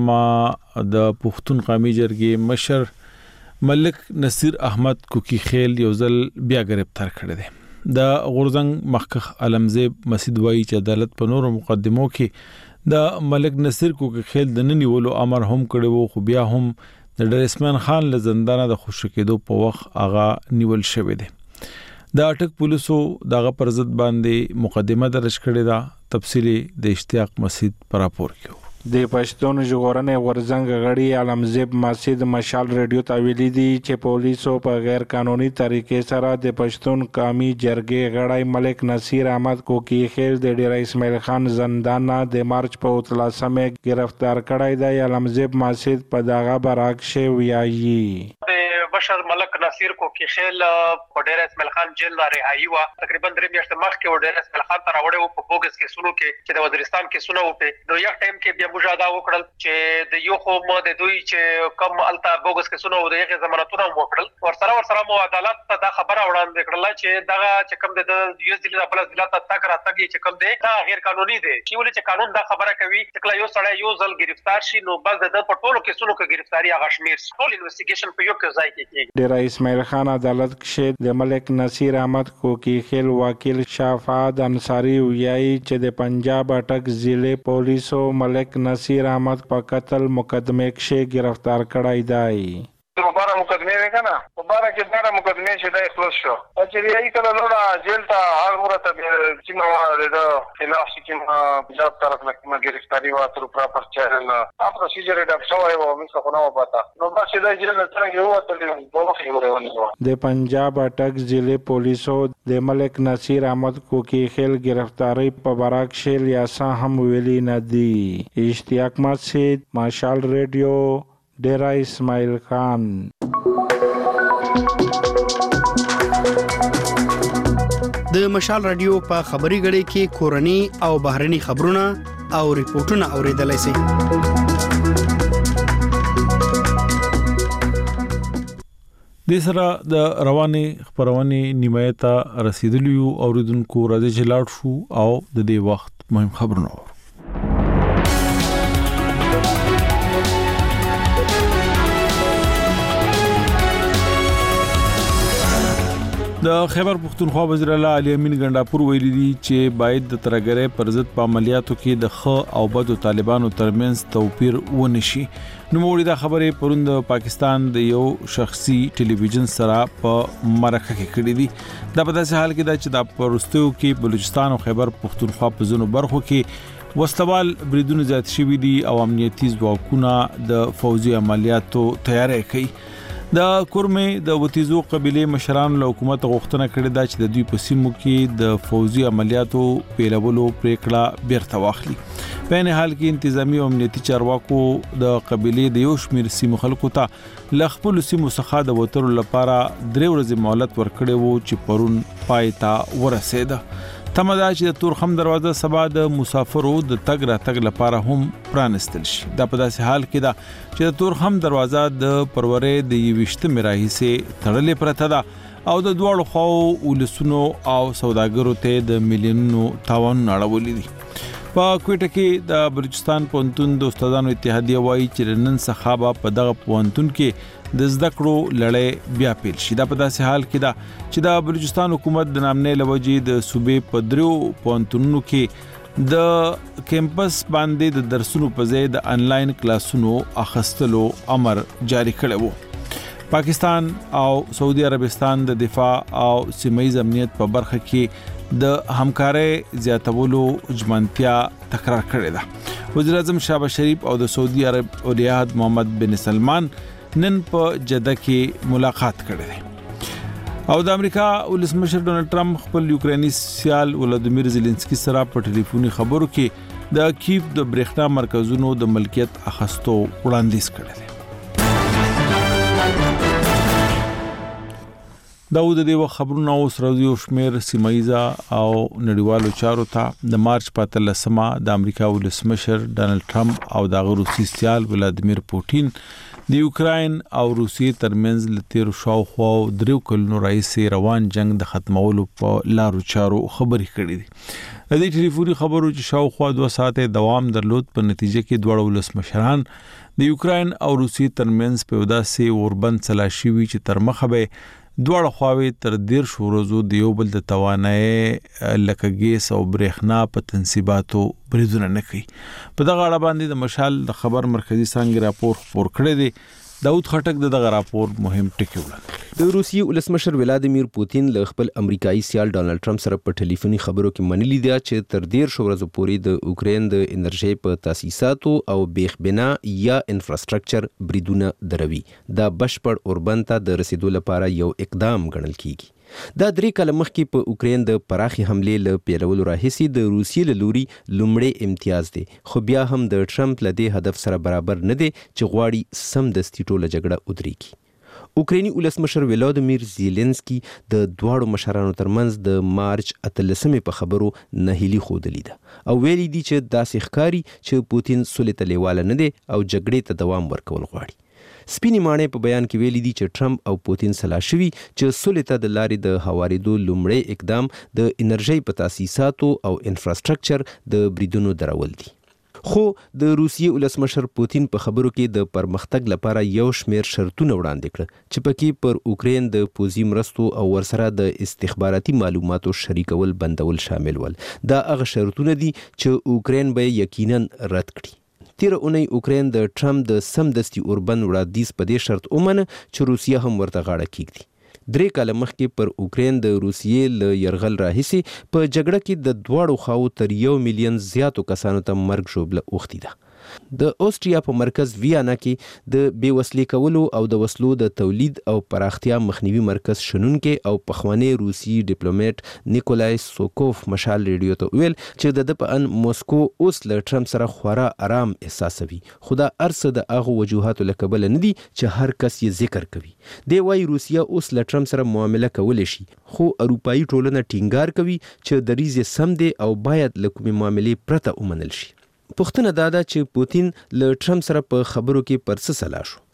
Speaker 1: اتلسمه د پښتون قومي جرګې مشر ملک نصیر احمد کوکی خیل یو ځل بیا گرفتار کړی دی. د غورځنګ مخکخ علمزیب مسعود وایي چې عدالت په نورو مقدمو کې د ملک نصیر کوکی خیل د ننیولو امر هم کړی وو خو بیا هم د ډریسمن خان له زندانه د خوشی کېدو په وخت هغه نیول شوی دی. د اټک پولیسو دغه پر ضد باندې مقدمه درج کړې ده. تفصیلی د اشتیاق مسعود پر راپور کې
Speaker 22: د پښتون ژغورنې غورځنګ غړي علمزیب مسعود مشال ریډیو ته ویلي دي چې پولیسو په غیر قانوني طریقې سره د پښتون قومي جرګې غړی ملک نصیر احمد کوکی خیل د ډیر اسماعیل خان زندان د مارچ په اتلسمه گرفتار کړی دی. علمزیب مسعود په دغه برعکس ویایي
Speaker 23: بشر ملک نصیر کوکی خیل په ډیر اسماعیل خان جیل نه رهایی و تقریبا درې میاشتې مخکې و ډیر اسماعیل خان ته راوړی و په بوګس کې سونو کې چې د وزیرستان کې سونه وټه نو یو ټایم کې بیا موږ ادا وکړل چې د یو خو مو د دوی چې کم التا بوګس کې سونه و دغه ضمانتونه وکړل ورسره ورسره مو عدالت ته دا خبره وړاندې کړل چې دغه چې کم د یو ځل د بل ځل ته تک راتګي چې کم دی دا غیر قانوني دی چې ولې چې قانون دا خبره کوي چې کله یو سړی یو ځل گرفتار شي نو بس د په ټولو کې سونو کې گرفتاری هغه شمیر ټول انویسټیګیشن په یو کې ځای کې
Speaker 22: ډیر اسماعیل خان عدالت کې د ملک نصیر احمد کوکی خیل وکیل شافعت انصاری ویایي چې د پنجاب اټک ضلع پولیسو ملک نصیر احمد په قتل مقدمه کې گرفتار کړی دی.
Speaker 5: دوباره مقدمه وکړه دوباره کې دا مقدمه چې دا خلاص شو چې ریای کله لوړه جیل ته هر مرته چې نو د خلاف چې پنجاب طرف لکه گرفتاری و تر پراپر چینل اپ پروسیجر ډب شوی و موږ خو نه پتا نو بس دا جیل نه څنګه یو تل په خبره
Speaker 22: د پنجاب اټک ضلع پولیسو د ملک نصیر احمد کوکی خیل گرفتاری په برعکس لیاسا هم ویلي نه دی. اشتیاق مسعود، مشال ریډیو، ډیرا اسماعیل خان.
Speaker 24: د مشال رادیو په خبري غړي کې کورني او بهرني خبرونه او ریپورتونه اوریدلای شئ.
Speaker 1: د سره د روانې خبرونه نیمایته رسیدلیو اوریدونکو راځي چې لاړ شو او د دې وخت مهم خبرونه د خیبر پختونخوا وزیر اعلی علي امین ګنداپور ویلي دي چې باید د ترګرې پر ضد په عملیاتو کې د خ او بدو طالبانو ترمنځ توپیر ونشي. نو موږ دا خبره پروند د پاکستان د یو شخصي ټلویزیون سره په مرکه کې کړې دي. دا په داسې حال کې دا چې د پرستو کې بلوچستان او خیبر پختونخوا په ځینو برخو کې وسلوال بریدونه زیات شوي دي او امنیتي ځواکونه د فوزي عملیاتو تیاری کوي. د کورمه د وتیزو قبيله مشران له حکومت غوښتنه کړې ده چې د دوی په سیمو کې د فوزي عملیاتو پیلولو پریکړه بیرته واخلي. په نه حال کې انتظامی او امنیتي چارواکو د قبيله د یو شمېر سیمو خلکو ته ل خپل سیمو څخه د وترو لپاره درې ورځې مهلت ورکړی وو چې پرون پای ته ورسېده. تمدا چې د تورخم دروازه سبا د مسافرو د تګ را تګ لپاره هم پرانستل شي. دا په داسې حال کې ده چې د تورخم دروازه د پرورې د یوشته میراهیسه تړلې پرته ده او د دوړو خو ولسونو او سوداګرو ته د میلیونونو تاوان اړولې دي. په کوټه کې د بلوچستان پونتون د استادانو اتحادیه وایي چې نن څخه په دغه پونتون کې د زده کړو لړۍ بیا پیل شي. دا په داسې حال کې ده چې د بلوچستان حکومت د نامنې لوجې د صوبې په دریو پونتونونو کې د کیمپس باندې د درسونو په ځای د انلاین کلاسونو اخستلو امر جاری کړی وو. پاکستان او سعودي عربستان د دفاع او سیمه‌یز امنیت په برخه کې د همکارۍ زیاتولو ژمنتیا تکرار کړې ده. وزیر اعظم شهباز شریف او د سعودي عرب ولیعهد محمد بن سلمان نن په جده کې ملاقات کړی دی او د امریکا ولسمشر ډونالد ټرمپ خپل یوکرینی سیال ولادیمیر زيلنسکي سره په ټلیفوني خبرو کې د کیف د برېښنا مرکزونو د ملکیت اخستو وړاندیز کړی دی. دا و د دې خبرونو اوس راځي شمیر سیمایزا او نړیوالو چارو ته د مارچ په اتلسمه د امریکا ولسمشر ډونالد ټرمپ او د روسي سیال ولادیمیر پوتین د یوکراین او روسیې ترمنځ لتیر شاوخوا دریو کلونو راځي روان جنگ د ختمولو په لارو چارو خبرې کړې دي. د دې ټلیفوني خبرو چې شاوخوا دوه ساعته دوام درلود په نتیجه کې دوه ولسمشران د یوکراین او روسیې ترمنځ په داسې اوربند سلاشي وی چې تر مخه به دوړ خواوي تر ډیر شو ورځو د یو بل د توانای لکه ګیس او برېښنا په تنصیباتو بریدونه نه کوي. په دغه اړه باندې د مشال د خبر مرکزی څنګه راپور خبر کړی دی. داود خټک د دغه راپور مهم ټکی وړاندې.
Speaker 2: د روسیې ولسمشر ولادیمیر پوتین له خپل امریکایي سیال ډونالد ټرمپ سره په ټلیفوني خبرو کې منلي دی چې تر ډیر شو ورځو پورې د اوکرين د انرژي په تاسیساتو او بیخ بنا یا انفراستراکچر بریدونه دروي. دا بشپړ اوربند ته د رسیدو لپاره یو اقدام ګڼل کیږي. دا درې کاله مخکې په اوکرين د پراخي حمله له پیلولو راهیسي د روسیې له لوري لومړی امتیاز دی، خو بیا هم د ټرمپ له دې هدف سره برابر نه دی چې غواړي سم دستي ټوله جګړه ودرېږي. اوکريني ولسمشر ولادیمیر زيلنسکي د دواړو مشرانو ترمنځ د مارچ اتلسمې په خبرو نهیلي ښودلې ده او ویلي دي چې داسې ښکاري چې پوتین سولې ته لیواله نه دی او جګړې ته دوام ورکول غواړي. سپینې ماڼۍ په بیان کې ویلي دي چې ټرمپ او پوتین سلا شوي چې سولې ته د لارې د هوارېدو لومړی اقدام د انرژۍ په تاسیساتو او انفراستراکچر د بریدونو درول دي. خو د روسیې ولسمشر پوتین په خبرو کې د پرمختګ لپاره یو شمېر شرطونه وړاندې کړ چې پکې پر اوکرين د پوځي مرستو او ورسره د استخباراتي معلوماتو شریکول بندول شامل ول. دا هغه شرطونه دي چې اوکرين به یقینا رد کړي. تیر اونۍ اوکرين د ټرمپ د سمدستي اوربند وړاندیز په دې شرط ومنه چې روسیه هم ورته غاړه کیږدي. درې کاله مخکې پر اوکرين د روسیې له يرغل راهیسي په جګړه کې د دواړو خواو تر یو میلیون زیاتو کسانو ته مرګ ژوبله اوښتې ده. د اوسټریا په مرکز ویانا کې د بې وسلې کولو او د وسلو د تولید او پراختیا مخنیوي مرکز شنونکي او پخوانی روسي ډیپلوماټ نیکولای سوکوف مشال ریډیو ته ویل چې د په ان موسکو اوس له ټرمپ سره خورا آرام احساسوي، خو دا ارڅه د هغه وجوهاتو له کبله نه دي چې هر کس یې ذکر کوي. دی وايي روسیه اوس له ټرمپ سره معامله کولی شي، خو اروپایي ټولنه ټینګار کوي چې دریځ یې سم دی او باید له کومې معاملې پرته ومنل شي. پوښتنه دا ده چې پوتین له ټرمپ سره په خبرو کې پر څه سلا شو.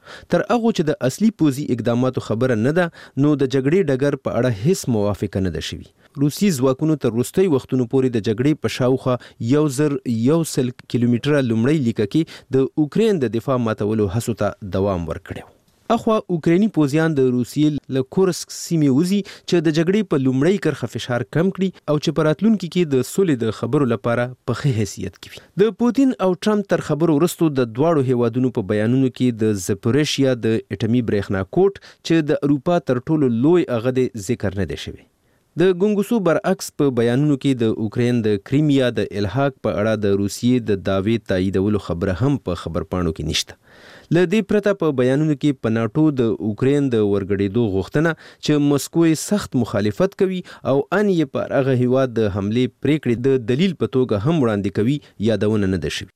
Speaker 2: تر هغه چې د اصلي پوځي اقداماتو خبره نه ده نو د جګړې ډګر په اړه هیڅ موافقه نه ده شوې. روسي ځواکونو تر وروستي وختونو پورې د جګړې په شاوخوا یو زر یو سل کیلومتره لومړی لیکه کې د اوکرين د دفاع ماتولو هڅو ته دوام ورکړی. اخوا اوکراني پوځیان د روسیې له کورسک سیمې وځي چې د جګړې په لومړی کرخه فشار کم کړي او چې په راتلونکي کې د سولې د خبرو لپاره په ښه حیثیت کې وي. د پوتین او ټرمپ تر خبرو وروسته د دواړو هیوادونو په بیانونو کې د زپوریشیا د اټومي برېښنا کوټ چې د اروپا تر ټولو لوی هغه د ذکر نه دی شوی. د ګونګوسو برعکس په بیانونو کې د اوکرين د کریمیا د الحاق په اړه د روسیې د دعوی تاییدولو خبره هم په خبرپاڼو کې نشته. ل دې پرته په بیانونو کې په ناتو د اوکرين د ورګړېدو غوښتنه چې مسکو سخت مخالفت کوي او ان یې پر هغه هیواد د حمله پریکړې د دلیل په توګه هم وړاندې کوي یادونه نه ده شوې.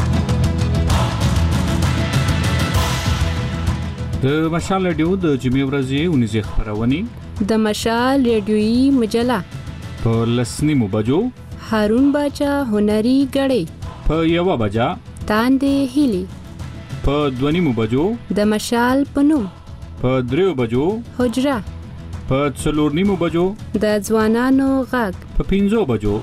Speaker 17: د مشال رادیو د جمعې ورځې ونیزه خبرونه
Speaker 3: د مشال ریډیویي مجله
Speaker 17: په لسنیمو بجو
Speaker 3: هارون باچا هنري غړې
Speaker 17: په یو بجا
Speaker 3: تاندې هلي
Speaker 17: په دونیمو بجو
Speaker 3: د مشال پنوم
Speaker 17: په دریو بجو
Speaker 3: حجره
Speaker 17: په څلورنیمو بجو
Speaker 3: د ځوانانو غږ
Speaker 17: په پنځو بجو.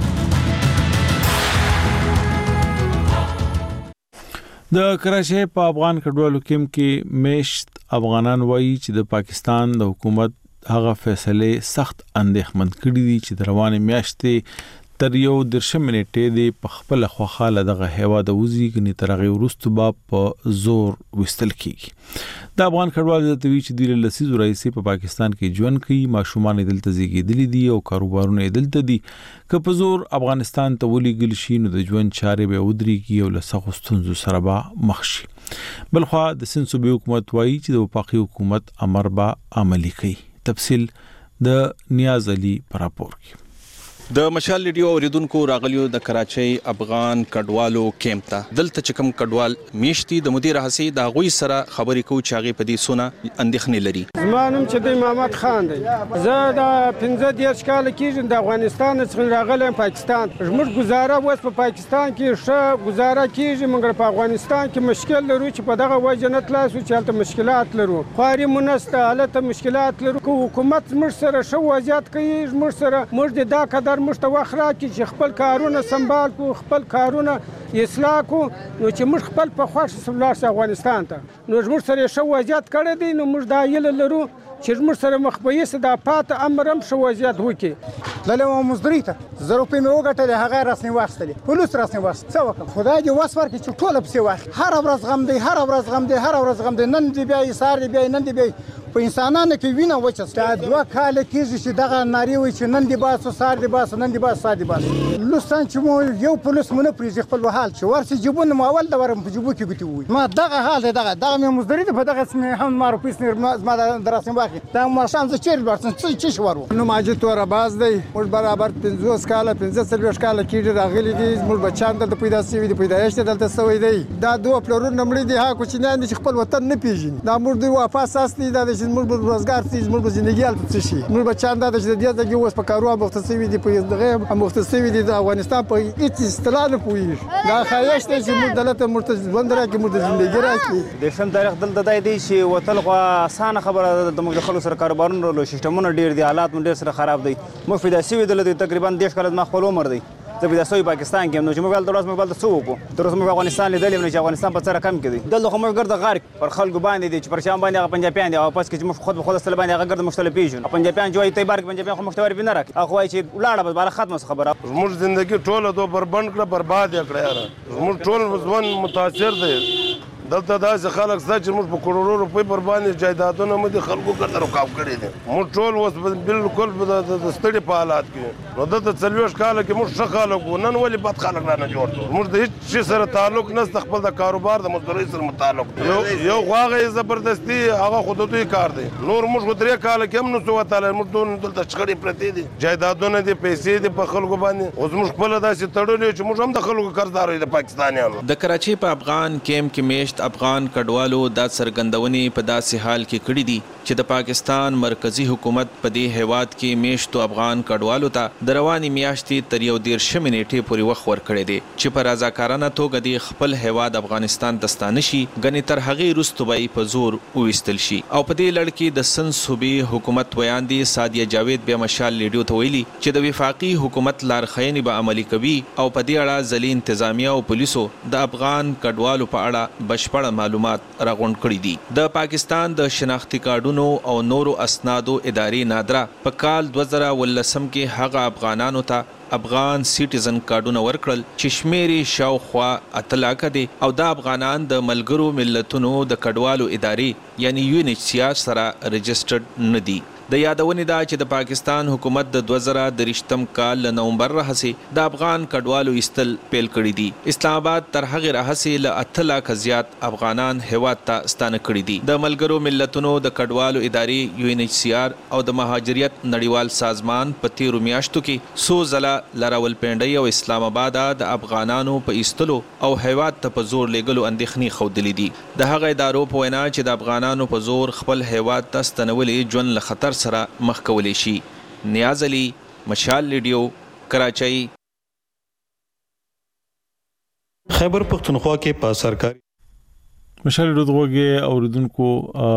Speaker 1: د کراچۍ په افغان کډوالو کیم کې میشت افغانان وایي چې د پاکستان د حکومت هغه فیصله سخت اندېښمن کړي دي چې د روانې میاشتې تر یو درشم منټې دی په خپل خوخاله دغه هوا د وزي غني ترغه ورستو با په زور وستل کیږي. د افغان کډوال د توی چې د لسیزو رئیسي په پاکستان کې ژوند کوي ماشومان دلته زیږیدلي دي او کاروبارونه دلته دي که په زور افغانستان ته ولېګل شي نو د ژوند چارې به ودرېږي او له سخت ستونزو سره به مخ شي. بلخوا د سند صوبې حکومت وایي چې د وفاقي حکومت امر به عملي کوي. تفصیل د نیاز علي پر راپور کې.
Speaker 6: د مشال ریډیو اوریدونکو راغلیو د کراچۍ افغان کډوالو کیمپ ته دلته چې کوم کډوال میشتي د مدیر حسی د غوي سره خبرې کو چاغي په دې سونه اندېښنې لري.
Speaker 7: زمانم چې د محمد خان دی زه د پنځه دیرش کال کېږم د افغانستان څخه راغلم پاکستان. زموږ گزاره اوس په پاکستان کې ښه گزاره کېږي مګر په افغانستان کې مشکل لرو چې په دغه وجه نه تلاسو چې هلته مشکلات لرو خواري مونسته هلته مشکلات لرو. حکومت زموږ سره ښه وضعیت کوي زموږ سره موږ د دا قدر موږ ته وخت راکړي چې خپل کارونه سمبال کړو خپل کارونه اصلاح کړو نو چې موږ خپل په خوښه سره لاړ شو افغانستان ته. نو زموږ سره ښه وضعیت کړی دی نو موږ دا هیله لرو چې زموږ سره مخبیس دا پاته امر هم ښه وضعیت وکړي.
Speaker 8: لاله مزدوري ته زه روپۍ مې وګټلې هغه رسمي واخیستلې پولیس رسمي واخیست څه وکړم خدای دې وس ورکړي چې ټوله پسې واخلي. هره ورځ غم دی هره ورځ غم دی هره ورځ غم دی نن دې بیا یې سهار دې بیا نن دې بیا په انسانانو کې وینه وچه دا دوه کاله کېږي چې دغه نارې وایي چې نن دې باسو سهار دې باسو نن دې باسو سهار دې باسو. لوستان چې مو یو پولیس مو نه پرېږدي خپل حال چې ورسې جیبونه مو اول د ورم په جیبو کې ګوتې ووایي. ما دغه حال دی دغه دغه مې مزدوري ده په دغه سمې هم ما روپۍ زما د رسمي واخلي دا ماښام زه چیرې لاړ شم څه شی ور نو ماجد توره باز دی موږ برابر پنځوس کاله پنځه څلوېښت کاله کېږي راغلي دي زموږ بچیان دلته پیدا شوي دي پیدایښت یې دلته شوی دی. دا دوه پلرونه مړي دي هغه کوچنیان دي چې خپل وطن نه پېژني دا موږ دوی واپس هستي دا چې موږ به روزګار شي زموږ به زندګي هلته څه شي. موږ بچیان دا چې د دې ځای اوس په کارونه مخته شوي دي په دغه مخته شوي دي د افغانستان په هېڅ اصطلاح نه پوهېږي. دا ښایست دی چې موږ دلته موږ ته ژوند راکړي موږ ته زندګي راکړي.
Speaker 25: د شم تاریخ دلته دا دی چې وتل خو اسانه خبره ده د موږ د خلکو سره کاروبارونه لرو سیستمونه ډېر دي حالات مو ډېر سره خراب دی. موږ پیدا شوي دلته تقریبا دېرش کاله زما خپل عمر دی زه پیدا شوی پاکستان کې نو چې موږ هلته ورځ موږ هلته څه وکړو تر اوسه موږ افغانستان لیدلی نه چې افغانستان په څه رقم کې دی. دلته خو موږ ګرده غرق پر خلکو باندې دي چې پر شام باندې هغه پنجابیان دي او پس کې چې موږ خود به خود سره باندې هغه ګرده موږ ته پېژنو. پنجابیان چې وایي ته یې بار کې پنجابیان خو موږ ته ور نه راکړي هغه وایي چې ولاړه بس بالا ختمه خبره.
Speaker 26: زموږ زندګي ټوله دو بربند کړه برباد یې کړه یاره زموږ ټول ژوند متاثر دی. دلته داسې خلک شته چې موږ په کروڑو روپۍ پر باندې جایدادونه مو د خلکو ګرده رکاب کړي دي. موږ ټول اوس بالکل د ستړي په حالات کې نو دلته څلوېښت کاله کې موږ ښه خلک وو نن ولې بد خلک رانه جوړ شو. موږ د هېڅ شي سره تعلق نشته خپل د کاروبار د مزدورۍ سره متعلق یو خو هغه یې زبردستي هغه خو د دوی کار دی. نور موږ خو درې کاله کې هم نسو وتلی موږ دلته شخړې پرتې دي جایدادونه دي پیسې دي په خلکو باندې اوس موږ خپله داسې تړلي یو چې موږ هم د خلکو قرضدار یو د پاکستانیانو.
Speaker 6: د کراچۍ په افغان کیمپ کې میشت میاشت افغان کډوالو دا څرګندونې په داسې حال کې کړې دي چې د پاکستان مرکزی حکومت په دې هیواد کې میشتو افغان کډوالو ته د رواني میاشتې تر یو دېرشمې نیټې پورې وخت ورکړی دی چې په رضاکارانه توګه د خپل هیواد افغانستان ته ستانه شي، ګنې تر هغې وروسته به یې په زور وویستل شي. او په دې لړ کې د سند صوبې حکومت ویاندې سادیه جاوید بیا مشال لیډیو ته ویلي چې د وفاقي حکومت لارښوونې به عملي کوي او په دې اړه ځلي انتظامیه او پولیسو د افغان کډوالو په اړه بشپړ معلومات راغونډ کړي دي. د پاکستان د شناختی کارډونو او نورو اسنادو ادارې نادره په کال دوه زره ولسم کې هغه افغانانو ته افغان سیټیزن کارډونه ورکړل چې شمیرې شاوخوا اته لاکه دي او دا افغانان د ملګرو ملتونو د کډوالو ادارې یعنی یو ان ایچ سی آر سره رجسټرډ نه دي. د یادونې دا چې د پاکستان حکومت د دوه زره دریشتم کال له نومبر راهیسې د افغان کډوالو ایستل پیل کړي دي. اسلام آباد تر هغې راهیسې له اته لاکه زیات افغانان هیواد ته ستانه کړي دي. د ملګرو ملتونو د کډوالو ادارې یو ان ایچ سی آر او د مهاجریت نړیوال سازمان په تیرو میاشتو کې څو ځله له راولپنډۍ او اسلام آباد د افغانانو په ایستلو او هیواد ته په زور لیږلو اندېښنې ښودلې دي. د هغه ادارو په وینا چې د افغانانو په زور خپل هیواد ته ستنولې ژوند له خطر سره مخ کولی شي. نیاز علي، مشال لیډیو، کراچۍ.
Speaker 4: خیبر پختونخوا کې په سرکاري
Speaker 1: مشال لیډیو اوریدونکو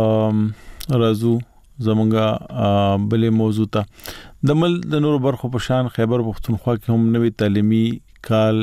Speaker 1: راځو زمونږه بلې موضوع ته. د مل د نورو برخو په شان خیبر پختونخوا کې هم نوې تعلیمي کال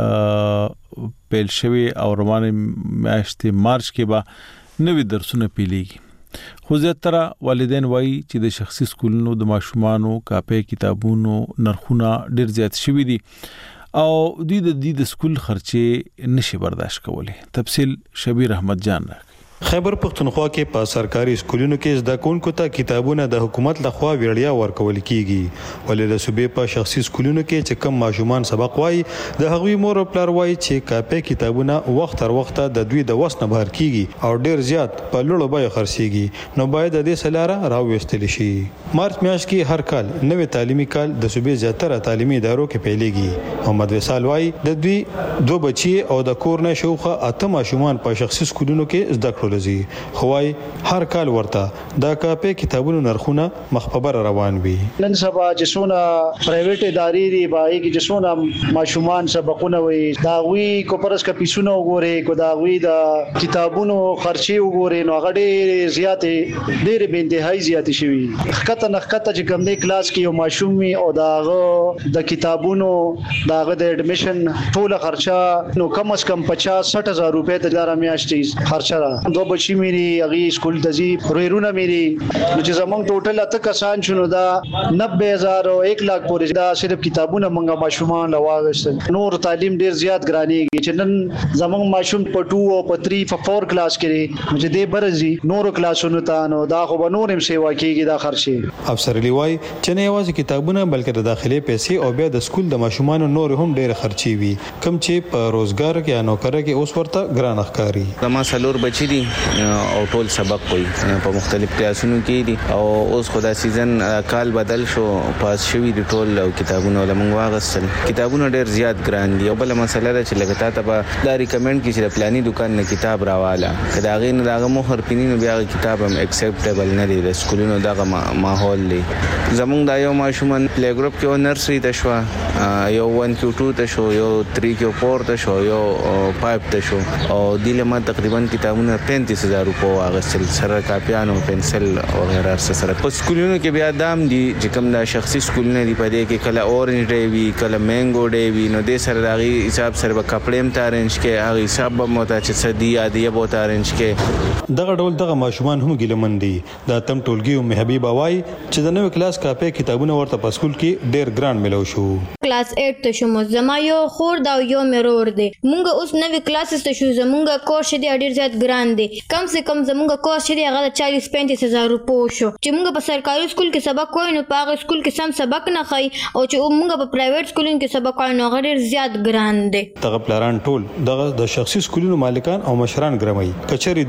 Speaker 1: پیل شوی او روانه میاشتې مارچ کې به نوې درسونه پیلېږي. خو زیاتره والدین وایي چې د شخصي سکولونو د ماشومانو کاپي کتابونو نرخونه ډیر زیات شوي دي او دوی د دې د سکول خرچې نشي برداشت کولی. تفصیل شبیر احمد جان راکړي.
Speaker 4: خیبر پختونخوا کې په سرکاري سکولونو کې زده کوونکو ته کتابونه د حکومت لخوا ویړیا ورکول کیږي، ولې د صوبې په شخصي سکولونو کې چې کم ماشومان سبق وایي د هغوی مور او پلار وایي چې کاپي کتابونه وخت تر وخته د دوی د وس نه بهر کیږي او ډیر زیات په لوړو بیو خرڅيږي، نو باید د دې سلاره راوېستل شي. مارچ میاشت کې هر کال نوې تعلیمي کال د صوبې زیاتره تعلیمي ادارو کې پیلېږي. محمد وصال وایي د دوی دوه بچي او د کور نه شوخه اته ماشومان په شخصي سکولونو کې زده کړل لزی خوای هر کال ورته دا کاپي کتابونو نرخونه مخبر روان وي.
Speaker 9: نن سبا جسونه پرایویټ ادارې دی بای کی جسونه ماشومان سبقونه وي دا وی کو پرس کا پیسونه وګوري کو دا وی دا کتابونو خرچي وګوري نو غړي زیاتې ډېر به انتهایی زیاتې شوی. خطه نخته چې کوم دی کلاس کې یو ماشوم وي او داغه د کتابونو داغه د اډمیشن ټول خرچه نو کم از کم پچاس سټ هزار روپے ته لاره میاشتې خرچه را دو بچی میری اغي سکول ته زی رویرونه میری نو چې زمونږ ټوټل اته کسان شنو دا نوي هزار او ایک لک پورې دا صرف کتابونه مونږه ماشومان لواغشتل. نور تعلیم ډیر زیات ګرانیږي چې نن زمونږ ماشوم په ټو او په تری په فور کلاس کې چې دې برزي نورو کلاسونو ته نو دا خو به نور هم سیوا کیږي دا خرچه.
Speaker 4: افسر لیوای چې نه یوازې کتابونه بلکې د داخلي پیسې او بیا د سکول د ماشومان نور هم ډیر خرچي وي کم چې په روزګار کې یا نوکر کې اوس ورته ګران ښکاری.
Speaker 10: زما څلور بچی دي او ټول سبق کوي په مختلف کلاسونو کې دي او اوس خدا سیزن کال بدل شو پاس شوی دي ټول او کتابونه لمون واغسل. کتابونه ډیر زیات ګران دي او بل مسله ده چې لګتا ته به دا ریکمند کی چې پلاني دکان نه کتاب راواله کدا غین داغه مهر پینینو بیا کتاب هم اکسپټیبل نه دی د سکولونو دغه ماحول دی. زمونږ د یو ماشومان پلی ګروپ کې نرسري ته شو یو ون کیو ټو ته شو یو تری کیو فور ته شو یو فایو ته شو او دله ما تقریبا کتابونه پینتیس هزار روپو واغسل سره کاپیانو پنسل او غیره سره. په سکولونو کې بیا دام دي چې کوم د شخصي سکولونه دی په دې کې کله اورنج ډے وی کله مینګو ډے وی نو دې سره دغه حساب سره به کپړې م تارنج کې هغه حساب به مو ته چې سدي عادیه به تارنج کې
Speaker 4: دغه ډول دغه ماشومان هم ګیلمن دي. دا تم ټولګي ام حبیب وای چې د نوې کلاس کاپي کتابونه ورته په سکول کې ډیر ګران ملو شو.
Speaker 11: کلاس اټ ته شوم زما یو خور دا یو مرور دی مونږ اوس نوې کلاس ته شو زمونږ کورس دی ډیر زیات ګران دی کم سے کم زمونږ کورس دی هغه چالیس پینتیس هزار روپو شو چې مونږ په سرکاري سکول کې سبق کوی نو په هغه سکول کې سم سبق نه خای او چې مونږ په پرایویټ سکولونو کې سبق کوی نو هغه ډیر زیات ګران دی.
Speaker 4: دغه پلان ټول دغه د شخصي سکولونو مالکان او مشران ګرمي کچري دوی وګور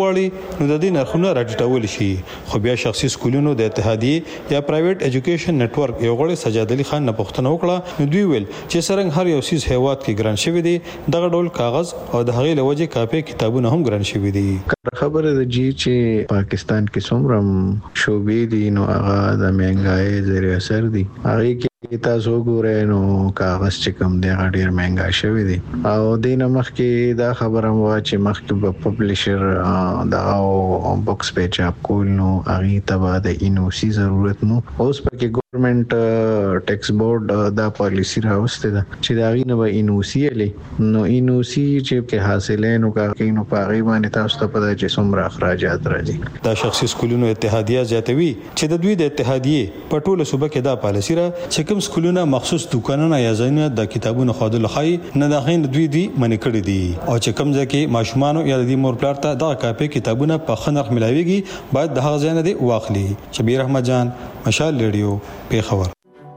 Speaker 4: غواړي نو د دې نرخونه راټیټول شي. خو بیا شخصي سکولونو د اتحادیې یا پرایویټ ایجوکیشن نتورک یو غړي سجاد علي خان نه پوښتنه وکړه نو دوی ویل چې څنګه هر یو سیس هیواد کې ګران شوی دی دغه ډول کاغذ او د هغې لوجه کاپي کتابونه هم ګران شوی دي.
Speaker 12: خبره ده چې پاکستان کې څومره شوبې دي نو هغه د مهنګای زیر اثر دي. هغه کې تاسو ګورئ نو کاغذ چې کوم دی هغه ډیر مهنګا شوی دی او د نمخ کې دا خبره مو چې مخکې په پبلشر دا او بوکس په چاپ کول نو هغه تبا د انوسی ضرورت نو اوس پکې ګورنمنت ټیکس بورډ دا پالیسی راوسته ده چې دا غي نه انوسی لې نو انوسی چې کې حاصلې نو کا کینو پاغي باندې تاسو ته پته چې څومره اخراجات راځي.
Speaker 4: دا شخصي سکولونو اتحادیه زیاتوي چې د دوی د اتحادیه په ټوله صوبه کې دا پالیسی را چې کوم سکولونه مخصوص دکانونه یا ځایونه د کتابونو خودلو خای نه د غین دوی دی منې کړی دي او چې کوم ځکه ماشومان یا د مور پلار ته د کاپي کتابونه په خنرخ ملاويږي باید د هغه ځای نه دی واخلي. شبیر احمد جان مشال ریډیو پیښور.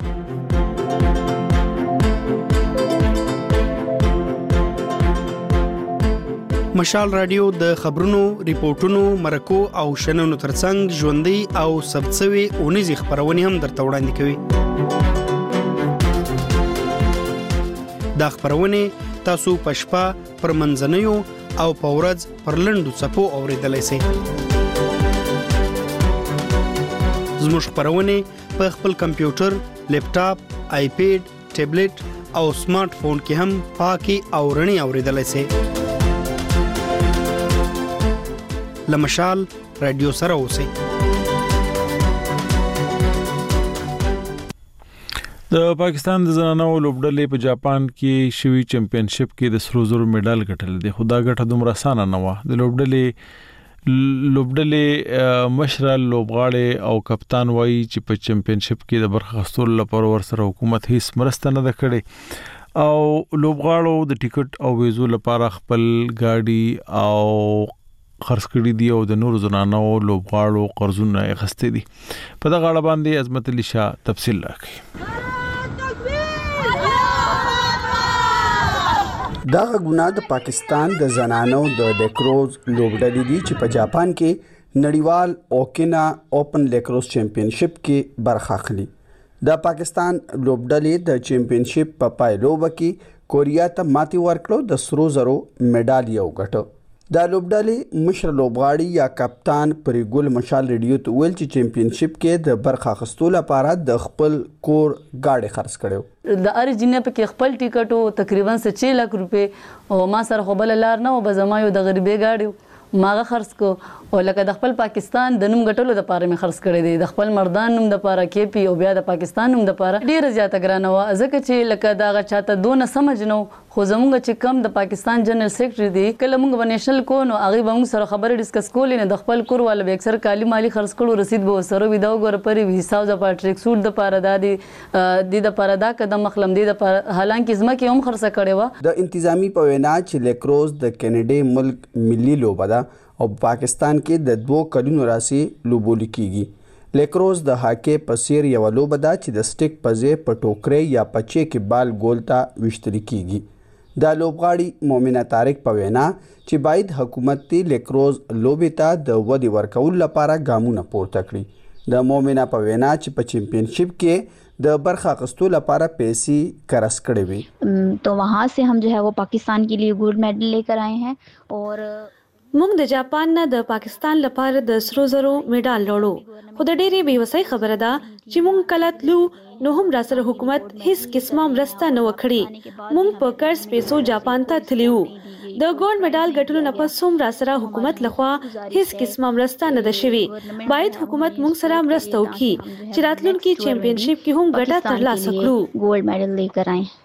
Speaker 24: مشال رادیو د خبرونو، ریپورتونو، مرکو او شننو ترڅنګ ژوندۍ او ثبتسوي اونیزي خبرونه هم درته وړاندې کوي. دا خبرونه تاسو په شپه پر منځنیو او په ورځ پر لنډو څپو اوریدلای شئ. زموږ خبرونه په خپل کمپیوټر، لیپټاپ، آیپیډ، ټابلیټ او سمارټ فون کې هم پاکي او رڼي اوریدلای شئ. لمشال رادیو سره اوسئ.
Speaker 1: د پاکستان د زنانو لوبډلې په جاپان کې شوی چمپionship کې د سرو زرو میډال ګټل دي. خدا ګټه دومره اسانه نه و. د لوبډلې لوبډلې مشر لوبغاړي او کپتان وایي چې په چمپionship کې د برخه اخیستلو لپاره ورسره حکومت هیڅ مرسته نه کړې او لوبغاړو د ټیکټ او ویزو لپاره خپل ګاډي او خرڅ کړي دي او د نورو زنانو لوبغاړو قرضونه اخیستي دي. په دغه اړه باندې عظمت علي شاه تفصیل راکړي.
Speaker 13: دا غونه د پاکستان د زنانو د لیکروز لوبډلې دي چې په جاپان کې نړیوال اوکینا اوپن لیکروز چمپionship کې برخه اخلي. د پاکستان لوبډلې د چمپionship په پایلوب کې کوریا ته ماتې ورکړو د سرو زرو میډال یو ګټو. د لوبډلې مشر لوبغاړي یا کپتان پریګل مشال ریډیو ته ویل چې چمپionship کې د برخه اخیستلو لپاره د خپل کور گاډي خرڅ کړو.
Speaker 14: د ارجنه په کې خپل ټیکټو تقریبا څه لک روپے او ما سره خو بل لار نه او بزما یو د غریبي گاډي ماغه خرڅ کو او لکه د خپل پاکستان د نوم غټلو د پاره مې خرڅ کړی دی. د خپل مردان نوم د پاره کې پی او بیا د پاکستان نوم د پاره ډیره زیاته ګرانه و ځکه چې لکه دا غ چاته دونه سمج نو خو زمونږ چې کم د پاکستان جنرال سیکریټری دی کله موږ په نېشنل کو نو هغه به موږ سره خبرې ډیسکس کولې نه د خپل کور والا به اکثر کالی مالی خرڅ کړو رسید به سره وي دا وګوره پرې حساب د پاره ټریک سوټ د پاره د دې د پاره دا قدم مخلم دی د پاره حالانکه زما کې هم خرڅ کړي و. د
Speaker 13: انتظامی په وینا چې لیکروز د کینیډا ملک ملي لوبه ده او پاکستان کې د دوه کلونو راسي لوبول کیږي. لیکروز د هاکی په سیر یو لوبه ده چې د سټیک په ځای په ټوکرې یا پچې کې بال ګول ته وشتل کیږي. د لوبغاړي مومنه طارق په وینا چې باید حکومت تی لیکروز لوبې ته د ودی ورکول لپاره ګامونه پورته کړي. د مومنه په وینا چې په چمپionship کې د برخه اخیستلو لپاره پیسې قرض کړې وي
Speaker 15: تو وہاں سے ہم جو ہے وہ پاکستان کے لیے گولڈ میڈل لے کر آئے ہیں اور
Speaker 21: موږ د جاپان نه د پاکستان لپاره د سرو زرو میډال لړو. خو د ډېری بیوسۍ خبره ده چې موږ کله تلو نو هم را سره حکومت هیڅ قسمه مرسته نه وکړي. موږ په قرض پیسو جاپان ته تلو. د ګولډ میډال ګټلو نه پس هم را سره حکومت لخوا هیڅ قسمه مرسته نه ده شوې. باید حکومت موږ سره مرسته وکړي چې راتلونکي چمپionship کې هم ګټه ترلاسه کړو.
Speaker 15: ګولډ میډل لیکر آئے.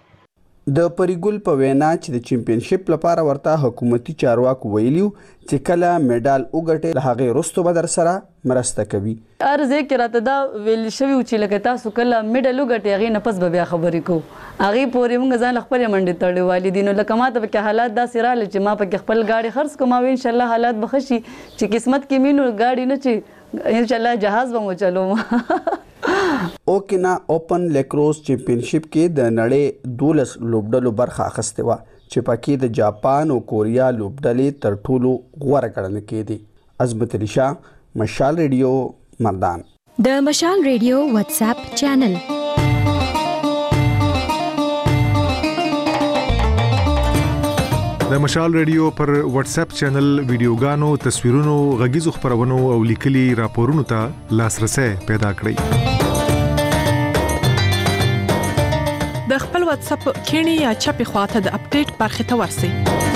Speaker 13: د پریګل په وینا چې د چمپionship لپاره ورته حکومتي چارواکو ویلیو چې کله میډال وګټي له هغه وروسته به در سره مرسته کوي.
Speaker 14: ارزه کې راته دا ویل شوی چې لکه تاسو کله میډال وګټي هغه نه پس به بیا خبرې کو هغه پورې موږ ځان خپل منډه تړلې والدینو لکه ماته په حالات دا سراله چې ما په خپل گاډي خرڅ کوم او ان شاء الله حالات بخشي چې قسمت کې مينو گاډي نه چې ان شاء الله جهاز به مو چلو.
Speaker 13: اوکینا اوپن لیکروز چمپionship کې د نړۍ دولس لوبډلو برخه اخیستې وه چې پکې د جاپان او کوریا لوبډلې تر ټولو غوره ګڼل کېدې. عظمت علي شاه، مشال ریډیو، مردان.
Speaker 21: د مشال ریډیو واتس اپ چینل.
Speaker 5: د مشال ریډیو پر واتس اپ چینل ویډیوګانو، تصویرونو، غږیزو خبرونو او لیکلي راپورونو ته لاسرسي پیدا کړئ.
Speaker 16: د خپل واتس اپ کینی یا چپی خواته د اپډیټ برخه ته ورسئ.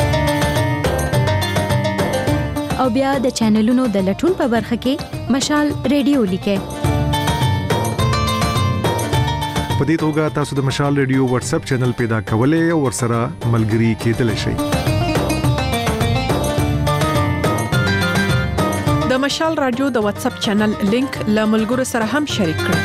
Speaker 21: او بیا د چینلونو د لټون په برخه کې مشال ریډیو لیکئ.
Speaker 5: په دې توګه تاسو د مشال ریډیو واتس اپ چینل پیدا کولای او ورسره ملګري کېدلی شئ.
Speaker 16: د مشال رادیو د واتس اپ چینل لینک له ملګرو سره هم شریک کړئ.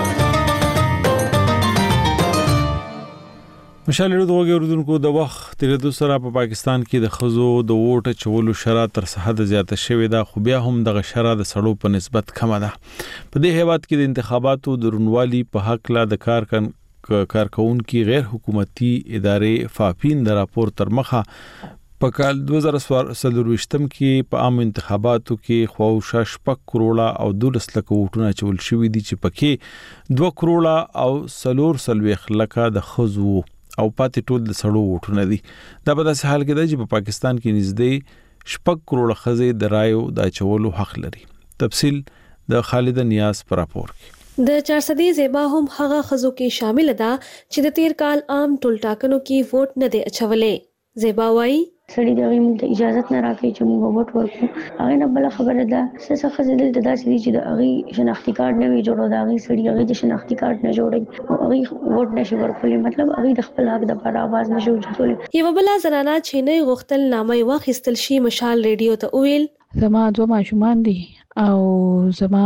Speaker 1: مشال ریډیو د وګورونکو د وخت تیریدو سره په پاکستان کې د خزو د ووټ چولو شرح تر حد زیاته شوې ده، خو بیا هم د شرح د سړو په نسبت کمه ده. په دې هیواد کې د انتخاباتو د رونوالي په حق لا د کارکن کارکونکو غیر حکومتي ادارې فاپین د راپور تر مخه په کال دوه زره څلرويشتم کې په عام انتخاباتو کې خواوشا شپږ کروڑه او دولس لک ووټونه چول شوې دي، چې پکې دوه کروڑه او څلور سلويخ لک د خزو او پاتې ټول د سړو ووټونه دي. دا په داسې حال کې ده چې په پاکستان کې نږدې شپږ کروڑه خزې د رایو د چولو حق لري. تفصیل د خالد نیاز پر راپور کې.
Speaker 18: د چارصدي زیبا هم هغه خزو کې شامل ده چې د تیر کال عام ټول ټاکنو کې ووټ نه دی اچولې. زیبا وايي
Speaker 19: سړی د موږ ته اجازه نه راکړي چې موږ ووټ ورکړو. هغه نه بل خبره ده څه څه خزې دلته داسې دي چې د هغه شناختی کارت نه وي جوړو، د هغه سړي هغه د شناختی کارت نه جوړي او هغه ووټ نشي ورکولای، مطلب هغه د خپل حق د لپاره आवाज نشي ورکولای.
Speaker 18: یو بل زنانه چې نه غوښتل نامه واخیستل شي مشال ریډیو ته ویل
Speaker 20: زما دوه ماشومان دي او زما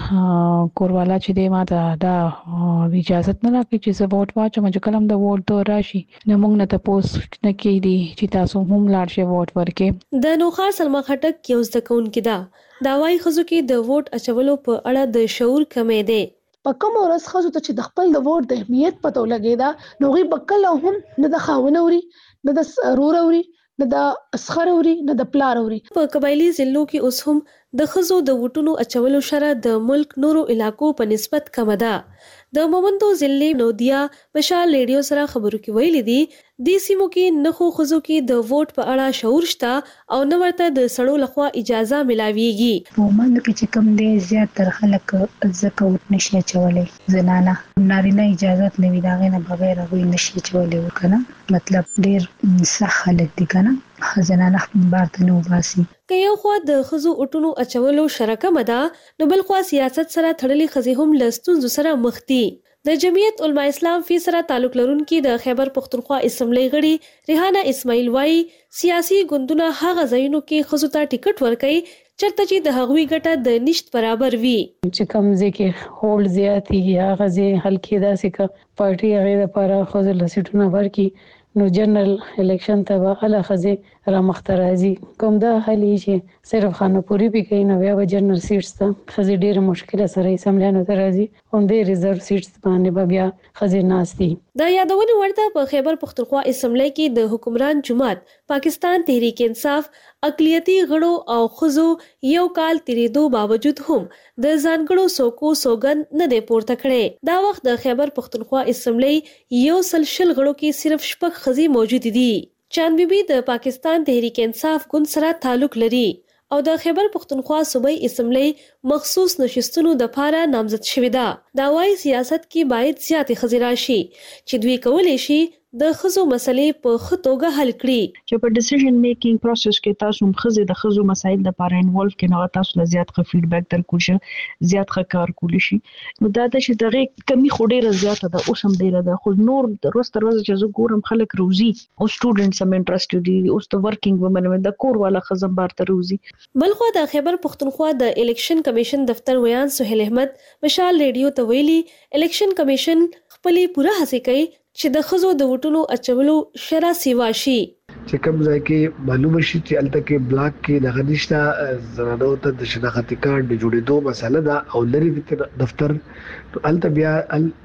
Speaker 20: کوروالا چې دی ما ته دا اجازه نه راکړي چې زه ووټ واچوم، چې کلم د ووټ دور راشي نو موږ نه تاسو نه کېدی چې تاسو هم لاړ شئ ووټ ورکړئ.
Speaker 18: د نوخار سلمہ خټک یو ځکه کوونکی دا دا وايي خزو کې د ووټ اچولو په اړه د شعور کمې دی.
Speaker 23: په کوم ورځ خزو ته چې د خپل د ووټ د اهمیت پته ولګیدا نو غي بکل هم نه د خاونه وري نه د رور وري نه د اسخر وري نه د پلار وري.
Speaker 18: په قبایلی ضلعو کې اوس هم د خزو د ووټونو اچولو شرح د ملک نورو علاقو په نسبت کم ده. د مومندو ضلع نودیا مشال ریډیو سره خبرو کې ویلي دي د سیمو کې نخو خزو کې د ووټ په اړه شعور شته او نو ورته د سړو لخوا اجازه ملاويږي.
Speaker 27: مومند کې چې کم دي زیات تر خلک زکه وټ نشي چولې، زنانه نارینه اجازه نه وي دا غنه بغیر غوي نشي چولې وکنه، مطلب ډیر صح خلک دي کنه زنانه بارته نو باسي.
Speaker 18: که یو خوا د خزو اټونو اچولو شرکه مده نو بل خوا سیاست سره تړلې خزي هم لستونزو سره مخ دي. د جمعیت علماء اسلام فی سره تعلق لرونکي د خیبر پختونخوا اسمبلی غړي ریحانه اسماعیل وايي سیاسي ګوندونه هغه ځایونو کې خزو ته ټیکټ ورکړي چرته چې د هغوی ګټه د نشټ برابر وي.
Speaker 20: چې کوم ځکه هول زیاتی هغه ځای حل کېدا سکه پارټي هغه لپاره خزو لسیټونه ورکي نو جنرال الیکشن ته به اله خزه را مخترازي کوم دا حالي چې صرف خانه پوری به کین نو بیا جنرال سیټس ته خزه ډیره مشکله سره سملانو ته راځي هم د ریزرو سیټس باندې بیا خزه ناشتي.
Speaker 18: دا یادونه ورته په خیبر پختونخوا اسمبلی کې د حکمران جماعت پاکستان تحریک انصاف اقلیتی غړو او خزو یو کال تیریدو باوجود هم د ځانګړو سوکو سوګند نه دی پورته کړي. دا وخت د خیبر پختونخوا اسمبلی یو سلشل غړو کې صرف شپږ خزي موجود دي. چاند بیبي د پاکستان تحریک انصاف ګوند سره تعلق لري او د خیبر پختونخوا صوبایي اسمبلی مخصوص نشستونو د پاره نامزد شوې ده. دا وايي سیاست کې باید زیاتې خزي راشي چې دوی کولای شي د خزو مسلې په خطوګه حل کړي.
Speaker 27: چې په ډیسیژن میکینګ پروسس کې تاسو هم خزي د خزو مسایل د پاره انوالو کې نو تاسو له زیات ښه فیډبیک درکول شي، زیات ښه کار کولی شي. نو دا د چې دغه کمی خو ډیره زیاته ده اوس هم ډیره ده، خو نور د روز تر ورځې چې زه ګورم خلک روزي او سټوډنټس هم انټرېسټډ دي، اوس د ورکینګ ومن د کور والا خزم بار ته روزي.
Speaker 18: بلخو د خیبر پختونخوا د الیکشن کمیشن دفتر ویان سہیل احمد مشال ریډیو ته ویلي الیکشن کمیشن خپلې پوره هڅه کوي چې د خزو د وټونو اچولو شرع سیوا شي.
Speaker 28: چې کوم ځای کې معلومه شي چې الته کې بلاک کې د غنښت زنانو ته د شناختی کارت د جوړېدو مسله ده او لري د دفتر الته بیا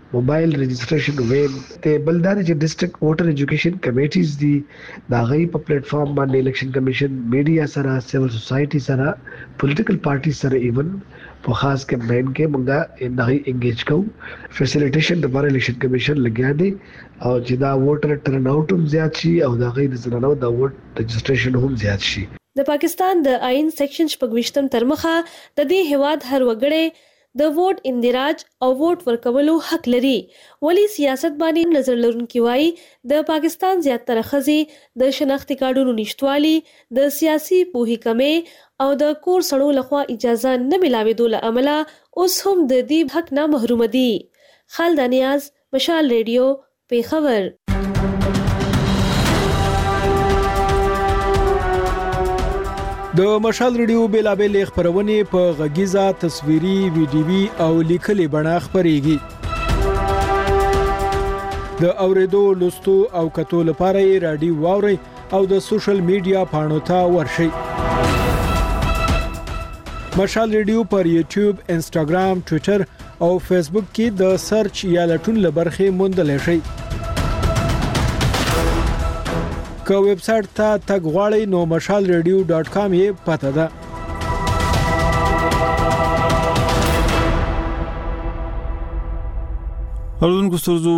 Speaker 28: موبایل رجسټریشن وین ته بلدار چې ډیسټریکټ ووټر ایجوکیشن کمیټیز دي دا غي په پلیټ فارم باندې الیکشن کمیشن میډیا سره سیول سوسایټي سره پولیټیکل پارټي سره ایون په خاص کمپاین کې موږ دغه انګیج کوو. فیسیلیټیشن د بار الیکشن کمیشن لګیا دی او چې دا ووټر ټرن اوټ هم زیات شي او دا غي د زنانو د ووټ رجسټریشن هم زیات شي.
Speaker 18: د پاکستان د آئین سیکشن شپږویشتم تر مخه د دې هواد هر وګړی د ووټ اندراج او ووټ ورکولو حق لري. ولی سیاست باندې نظر لرونکي وایي د پاکستان زیاتره ښځې د شناختی کارډونو نشټوالي، د سیاسي پوهې کمې او د کور سړو لخوا اجازه نه ملاوېدو له امله اوس هم د دې حق نه محروم دي. خالد نیاز، مشال ریډیو، پیښور.
Speaker 2: د مشال ریډیو بیلابل خبرونه په غږیزه، تصویري، ویډیوي او لیکلي بڼه خبريږي. د اوریدو، لوستو او کتو لپاره رادیو واوري او د سوشل میډیا پاڼو ته ورشئ. مشال ریډیو پر یوټیوب، انسټاګرام، ټوئیټر او فیسبوک کې د سرچ یا لټون لبرخه موندل شي. که ویب سټ ته تګ غواړئ نو مشال ریډیو ډاٹ کام یې پته ده.
Speaker 1: اردوونکو سترزو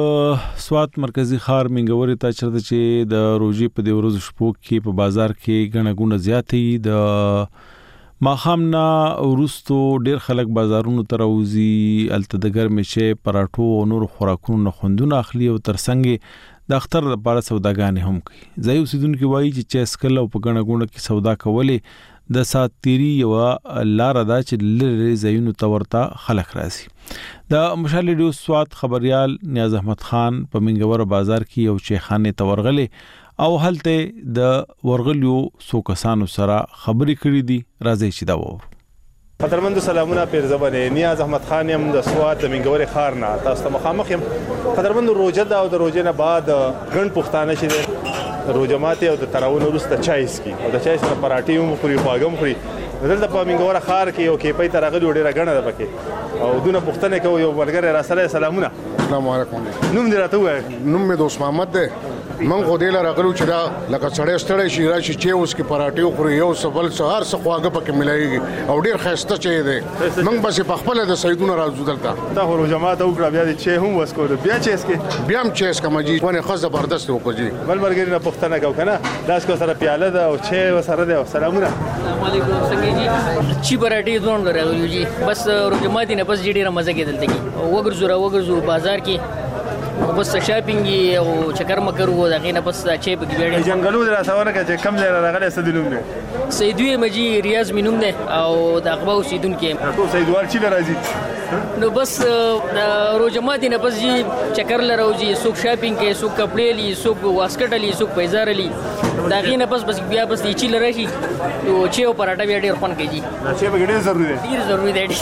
Speaker 1: د سوات مرکزی ښار منګوري ته چرته چې د روزي په دی ورځ شپو کې په بازار کې غنه غونه زیاتې د ماخامنا ورستو ډیر خلک بازارونو ته راوځي، الته د ګرمې شي پراټو او نور خوراکونو خوندونه اخلي او ترڅنګ د اختر لپاره سوداګانې هم کوي. ځای اوسیدونکو وایي چې چسکل او په غنه غونه کې سودا کولې د ساتيري یو لار ده چې لری زینو تورته خلک راځي. د مشال ریډیو سوات خبريال نیاز احمد خان په منګور بازار کې یو چیخانه تورغله او هلته د ورغلیو سو کسانو سره خبرې کړې دي. راځي چې دا وو.
Speaker 3: قدرمند سلامونه پیر زبانه نیاز احمد خان يم د سوات د منګوري خار نه تاسو ته مخامخ يم. قدرمند روزه دا او د روزه نه بعد غن پښتانه شي روزه ماته او د تراون ورسته چایس کی او د چایس په پراټي هم خوري خواګم خوري. دلته په منګوري خار کې یو کې پي ترغلي ډیره غنه ده پکې او دونه پښتنه کوي یو ورګره را سره سلامونه.
Speaker 7: السلام علیکم.
Speaker 3: نوم دې راته وای؟
Speaker 7: نوم مې دوست محمد ده. من خو دې لاره غلو چې دا لکه سړی ستړی شي راشي چې اوس کې پراټي خوري یو سفل سهار څه خواږه پکې ملایږي او ډیر خسته چي دی. من بس په خپل د سیدونو راځو دلته
Speaker 3: دا خو جماعت او بیا دې چې هم وسکو بیا چې اسکه
Speaker 7: بیا هم چې اسکه مجي ونه خو زبردست وکړي
Speaker 3: بل مرګ نه پښتنه کو کنه لاس کو سره پیاله ده او چې وسره ده. سلامونه.
Speaker 8: السلام علیکم. څنګه جی چی پراټي ځون غراغلو جی بس روجماتي نه بس ډیره مزه کې دلته کې وګرځو را وګرځو بازار کې بس شاپینګ او چکر مکر وو دغه نه بس چې په ګډه
Speaker 3: جنگلو دراسونه کې کم ځای راغله سدلوم نه
Speaker 8: سیدوی مجي ریاض مینوم نه او د اقبا سیدون کې
Speaker 3: ټول سیدوال چې راځي
Speaker 8: نو بس روجماتي نه بس جی چکر لروځي سوق شاپینګ کې سوق کپڑے لی سوق واسکټ لی سوق پیزار لی دغه نه بس بس بیا بس چې لرشي نو چې او پراټا بیا ډیر فن کوي
Speaker 3: چې به ډیر ضروري دی
Speaker 8: ډیر ضروري دی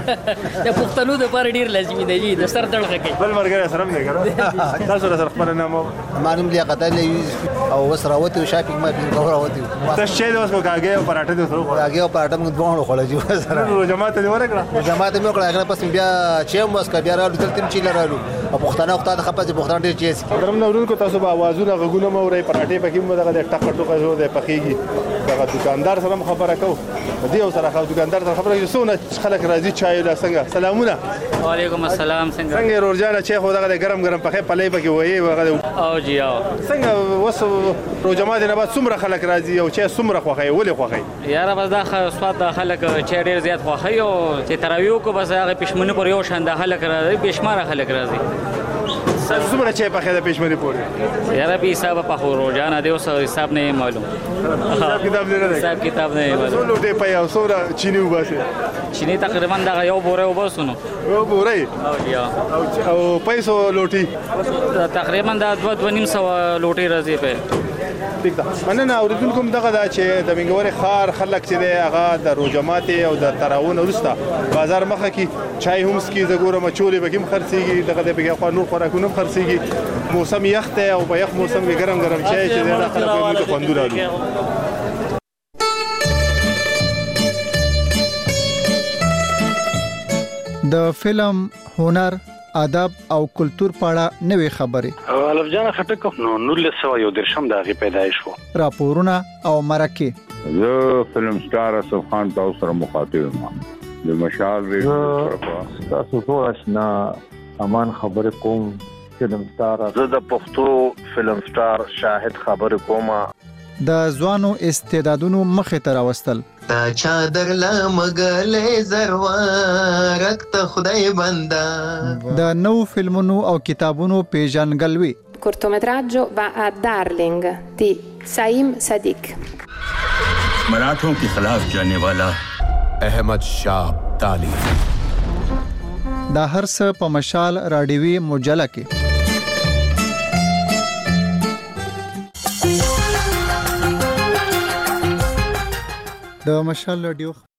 Speaker 8: د پښتنو د پر ډیر لازمي دی د سر دړه کوي
Speaker 3: بل مرګره سره نه کنه تاسو سره خپل نامو
Speaker 17: معلوم لیاقت علی او وسراوتی او شاپینګ ما بین کوراوتی
Speaker 3: تاسو چې اوس کو کاګه او پراټا دې سره
Speaker 17: کاګه او پراټا موږ دوه خړل جو
Speaker 3: سره جماعت دې ورکړه
Speaker 17: جماعت مې وکړه پس بیا چې موږ کا بیا راځو تل تم چې لرالو او پښتنه وخت د خپل پښتنه ډیر چیز
Speaker 3: درم نو ورونکو تاسو به आवाजونه غوونه موري پراټې پکې مو دغه ټک ټک زو د پخېږي دغه دکاندار سره خبره کو دې او سره خو دکاندار سره خبره سونه خلک راځي چای لا څنګه سلامونه.
Speaker 8: وعلیکم السلام. څنګه
Speaker 3: څنګه روزانه چې خو دغه ګرم ګرم پخې پلې پکې وایي وغه
Speaker 8: او جی او
Speaker 3: څنګه وس روزمات نه بعد څومره خلک راځي او چې څومره خوخي ولې خوخي
Speaker 8: یاره بس دا سواد د خلک چې ډیر زیات خوخي او چې تراویو کو بس هغه پښمنه پر یو شان د خلک راځي بشمار خلک راځي
Speaker 3: څومره چې په خې د پښمنه پورې
Speaker 8: یاره به حساب په خو روزانه دی اوس حساب نه معلوم
Speaker 3: حساب کتاب نه دی
Speaker 8: حساب کتاب نه معلوم
Speaker 3: څو لوټه پي او څو چيني وباسه
Speaker 8: چيني تقریبا دا یو بوره وباسونو
Speaker 3: یو بوره
Speaker 8: او یا
Speaker 3: او پیسو لوټي
Speaker 8: تقریبا دا دوه دوه نیم سو لوټي راځي په
Speaker 3: ٹھیک ده. مننه اوریدونکو دغه دا چې د منګوري خار خلک چې دی هغه د روجمات او د تراون ورسته بازار مخه کې چای همس کې زګوره مچولې بګم خرڅيږي دغه د بګه خو نور خوراکونه خرڅيږي موسم یخ ته او په یخ موسم کې ګرم ګرم چای چې دی خلک په خوندو راځي.
Speaker 22: د فلم، هنر
Speaker 6: ادب او کلچر په اړه نوې خبرې.
Speaker 9: الف جان خټک نو نولس سوه یو درشم د هغې پیدایش و.
Speaker 6: راپورونه او مرکې.
Speaker 10: زه فلم سټار اسف خان تاسو سره مخاطب یم د مشال ریډیو
Speaker 11: تاسو ټول آشنا امان خبر کوم فلم سټار.
Speaker 10: زه د پښتو فلم سټار شاهد خبر کوم.
Speaker 6: د ځوانو استعدادونو مخې ته راوستل.
Speaker 12: تا چادر لمګلې زروارک ته خدای بندا.
Speaker 6: د نو فلمونو او کتابونو پیژنګلوي.
Speaker 22: cortometraggio va a Darling di Saim Sadiq.
Speaker 25: मराठों के खिलाफ जाने वाला अहमद शाह ताली.
Speaker 6: دا هر څه په مشال راډیوي مجله کې. د مشال راډیو